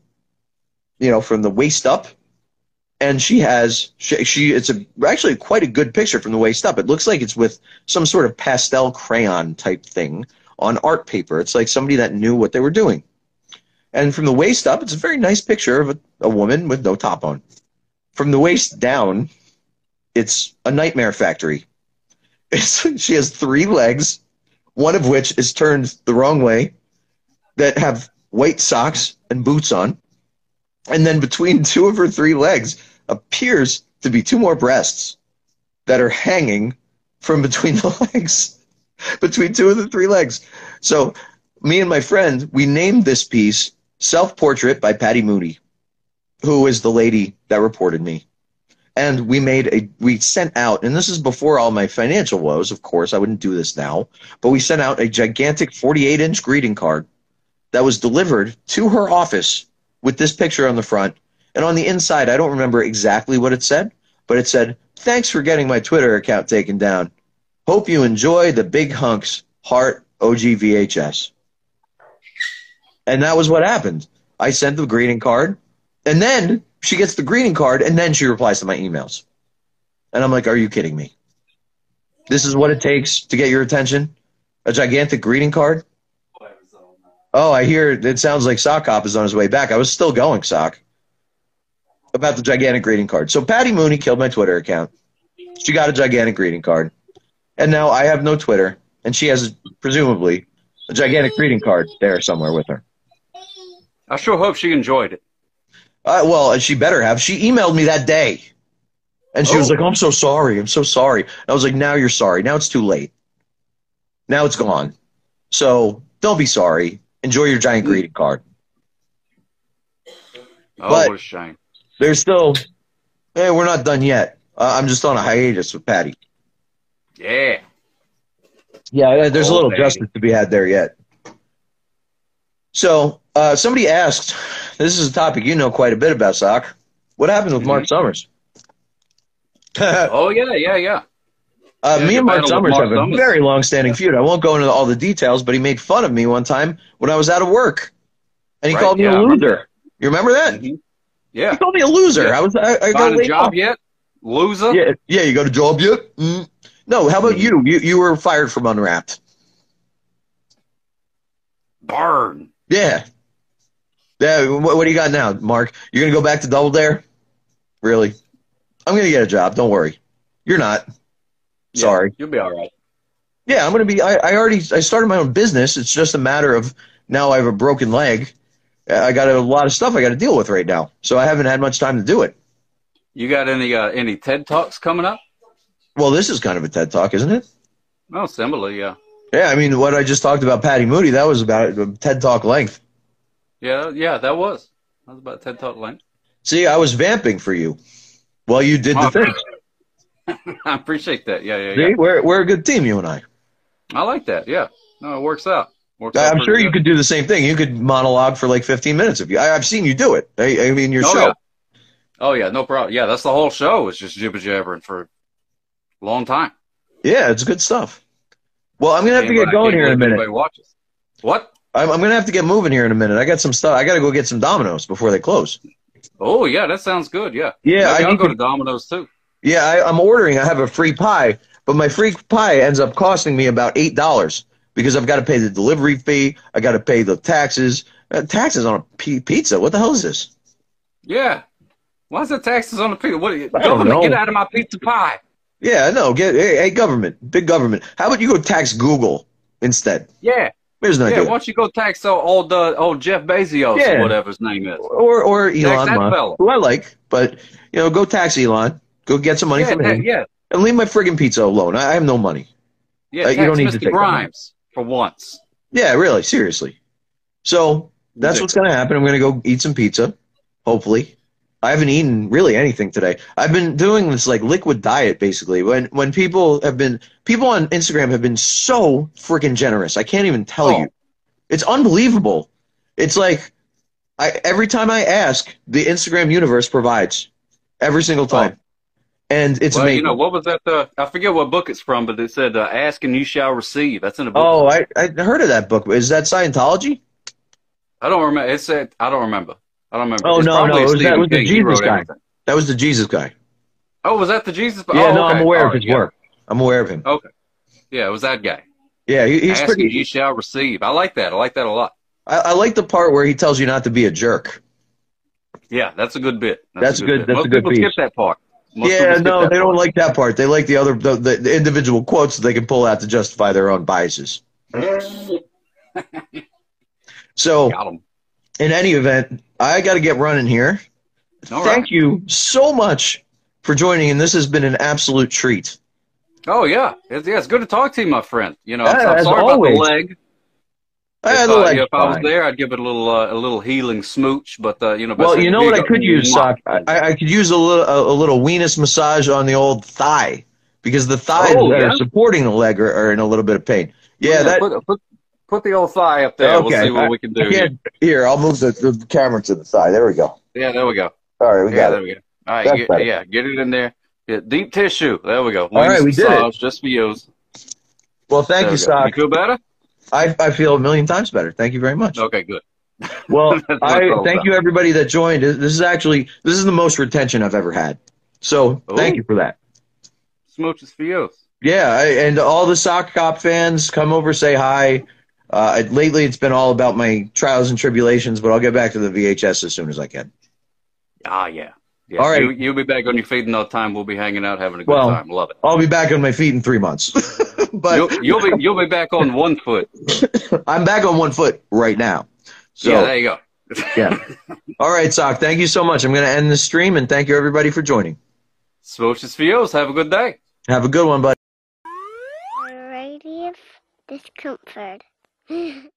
waist up, and it's actually quite a good picture from the waist up. It looks like it's with some sort of pastel crayon type thing on art paper. It's like somebody that knew what they were doing. And from the waist up, it's a very nice picture of a woman with no top on. From the waist down, it's a nightmare factory. She has 3 legs, one of which is turned the wrong way, that have white socks and boots on. And then between 2 of her 3 legs appears to be 2 more breasts that are hanging from between the legs, between 2 of the 3 legs. So me and my friend, we named this piece Self-Portrait by Patty Mooney, who is the lady that reported me. And we sent out, and this is before all my financial woes, of course, I wouldn't do this now, but we sent out a gigantic 48-inch greeting card that was delivered to her office with this picture on the front. And on the inside, I don't remember exactly what it said, but it said, "Thanks for getting my Twitter account taken down. Hope you enjoy the big hunks, heart, OGVHS." And that was what happened. I sent the greeting card, and then she gets the greeting card, and then she replies to my emails. And I'm like, are you kidding me? This is what it takes to get your attention? A gigantic greeting card? Oh, I hear it sounds like Sock Hop is on his way back. I was still going, Sock, about the gigantic greeting card. So Patty Mooney killed my Twitter account. She got a gigantic greeting card. And now I have no Twitter, and she has, presumably, a gigantic greeting card there somewhere with her. I sure hope she enjoyed it. Well, she better have. She emailed me that day. And she was like, I'm so sorry. I'm so sorry. And I was like, now you're sorry. Now it's too late. Now it's gone. So don't be sorry. Enjoy your giant greeting card. Oh, but what a shame. There's still, we're not done yet. I'm just on a hiatus with Patty. Yeah. Yeah, there's a little Patty. justice to be had there yet. So somebody asked, this is a topic you know quite a bit about, Sock. What happened with Mark Summers? Oh, yeah. Me and Mark battle with Summers Mark have a Summers. very long-standing feud. I won't go into all the details, but he made fun of me one time when I was out of work, and he Right, called me yeah, a I remember loser. You remember that? Mhm. Yeah. He called me a loser. Yeah. I got Found a laid job off. yet? Loser? Yeah. You got a job yet? Mm. No. How about you? You were fired from Unwrapped. Burn. Yeah. Yeah. What do you got now, Mark? You're gonna go back to Double Dare? Really? I'm gonna get a job. Don't worry. You're not. Yeah, Sorry. you'll be all right. Yeah, I'm gonna be. I started my own business. It's just a matter of now I have a broken leg. I got a lot of stuff I got to deal with right now, so I haven't had much time to do it. You got any TED Talks coming up? Well, this is kind of a TED Talk, isn't it? Oh, similarly, yeah. Yeah, I mean, what I just talked about Patty Mooney, that was about a TED Talk length. Yeah, that was about TED Talk length. See, I was vamping for you while you did the thing. I appreciate that. Yeah. See, we're a good team, you and I. I like that. Yeah. No, it works out. I'm I'm sure you could do the same thing. You could monologue for like 15 minutes if you. I've seen you do it. I mean, your show. Yeah. Oh yeah, no problem. Yeah, that's the whole show. It's just jibber jabbering for a long time. Yeah, it's good stuff. Well, I'm gonna have to get going here in a minute. Everybody watches. What? I'm gonna have to get moving here in a minute. I got some stuff. I gotta go get some Domino's before they close. Oh yeah, that sounds good. Yeah. Yeah, Maybe I I'll need go to- to Domino's too. Yeah, I'm ordering. I have a free pie, but my free pie ends up costing me about $8 because I've got to pay the delivery fee. I got to pay the taxes. Taxes on a pizza. What the hell is this? Yeah. Why is there taxes on the pizza? What? don't Government, know. get out of my pizza pie. Yeah, no. Hey, government, big government. How about you go tax Google instead? Yeah. Here's an Yeah. idea. Why don't you go tax old Jeff Bezos Yeah. or whatever his name is? Or Elon that Musk, fella. who I like, but go tax Elon. Go get some money Yeah, from him, yeah. and leave my friggin' pizza alone. I have no money. Yeah. You Tax don't need to Mr. take that money. Grimes for once. Yeah, really, seriously. So that's what's going to happen. I'm going to go eat some pizza, hopefully. I haven't eaten really anything today. I've been doing this like liquid diet basically. When people on Instagram have been so freaking generous. I can't even tell Oh. you. It's unbelievable. It's like Every time I ask, the Instagram universe provides every single time, and it's Well, amazing. you know, what was that? I forget what book it's from, but it said, "Ask and you shall receive." That's in a book. Oh, I heard of that book. Is that Scientology? I don't remember. It said, I don't remember. Oh, It's no, probably that was Stephen the King. He Jesus wrote guy. everything. That was the Jesus guy. Oh, was that the Jesus? Yeah, oh, no, okay. I'm aware All of his right, work. I'm aware of him. Okay. Yeah, it was that guy. Yeah, he's Ask pretty. and you shall receive. I like that. I like that a lot. I like the part where he tells you not to be a jerk. Yeah, that's a good bit. That's good. Bit. That's Most a good people piece. skip that part. Most Yeah, people skip no, that they don't part. like that part. They like the individual quotes that they can pull out to justify their own biases. So, Got 'em. in any event, I got to get running here. All Thank right. you so much for joining, and this has been an absolute treat. Oh yeah, it's good to talk to you, my friend. You know, Yeah, I'm as sorry always. about the leg. If I was Fine. there, I'd give it a little healing smooch. But you know, best Well, thing you know to do, what I go, could use, "Mwah." Sock? I could use a little weenus massage on the old thigh, because the thighs Oh, that yeah? are supporting the leg are in a little bit of pain. Yeah, that. Put the old thigh up there. Okay. We'll see what we can do. Here, I'll move the camera to the side. There we go. Yeah, there we go. All right, we got there it. we go. All right, That's better. get it in there. Yeah, deep tissue. There we go. All right, we did it. Massage, just for you. Well, thank There you, we go. Sock. You feel better? I feel a million times better. Thank you very much. Okay, good. Well, That's what it's all thank about. you everybody that joined. This is the most retention I've ever had. So thank Ooh. you for that. Smooches for you. Yeah, and all the Sock Cop fans, come over, say hi. Lately, it's been all about my trials and tribulations, but I'll get back to the VHS as soon as I can. Ah, yeah. All right. You'll be back on your feet in no time. We'll be hanging out, having a good Well, time. Love it. I'll be back on my feet in 3 months. But You'll be back on one foot. I'm back on 1 foot right now. So, Yeah, there you go. yeah. All right, Sock. Thank you so much. I'm going to end this stream, and thank you everybody for joining. Smooches for you. Have a good day. Have a good one, buddy. Radiant discomfort.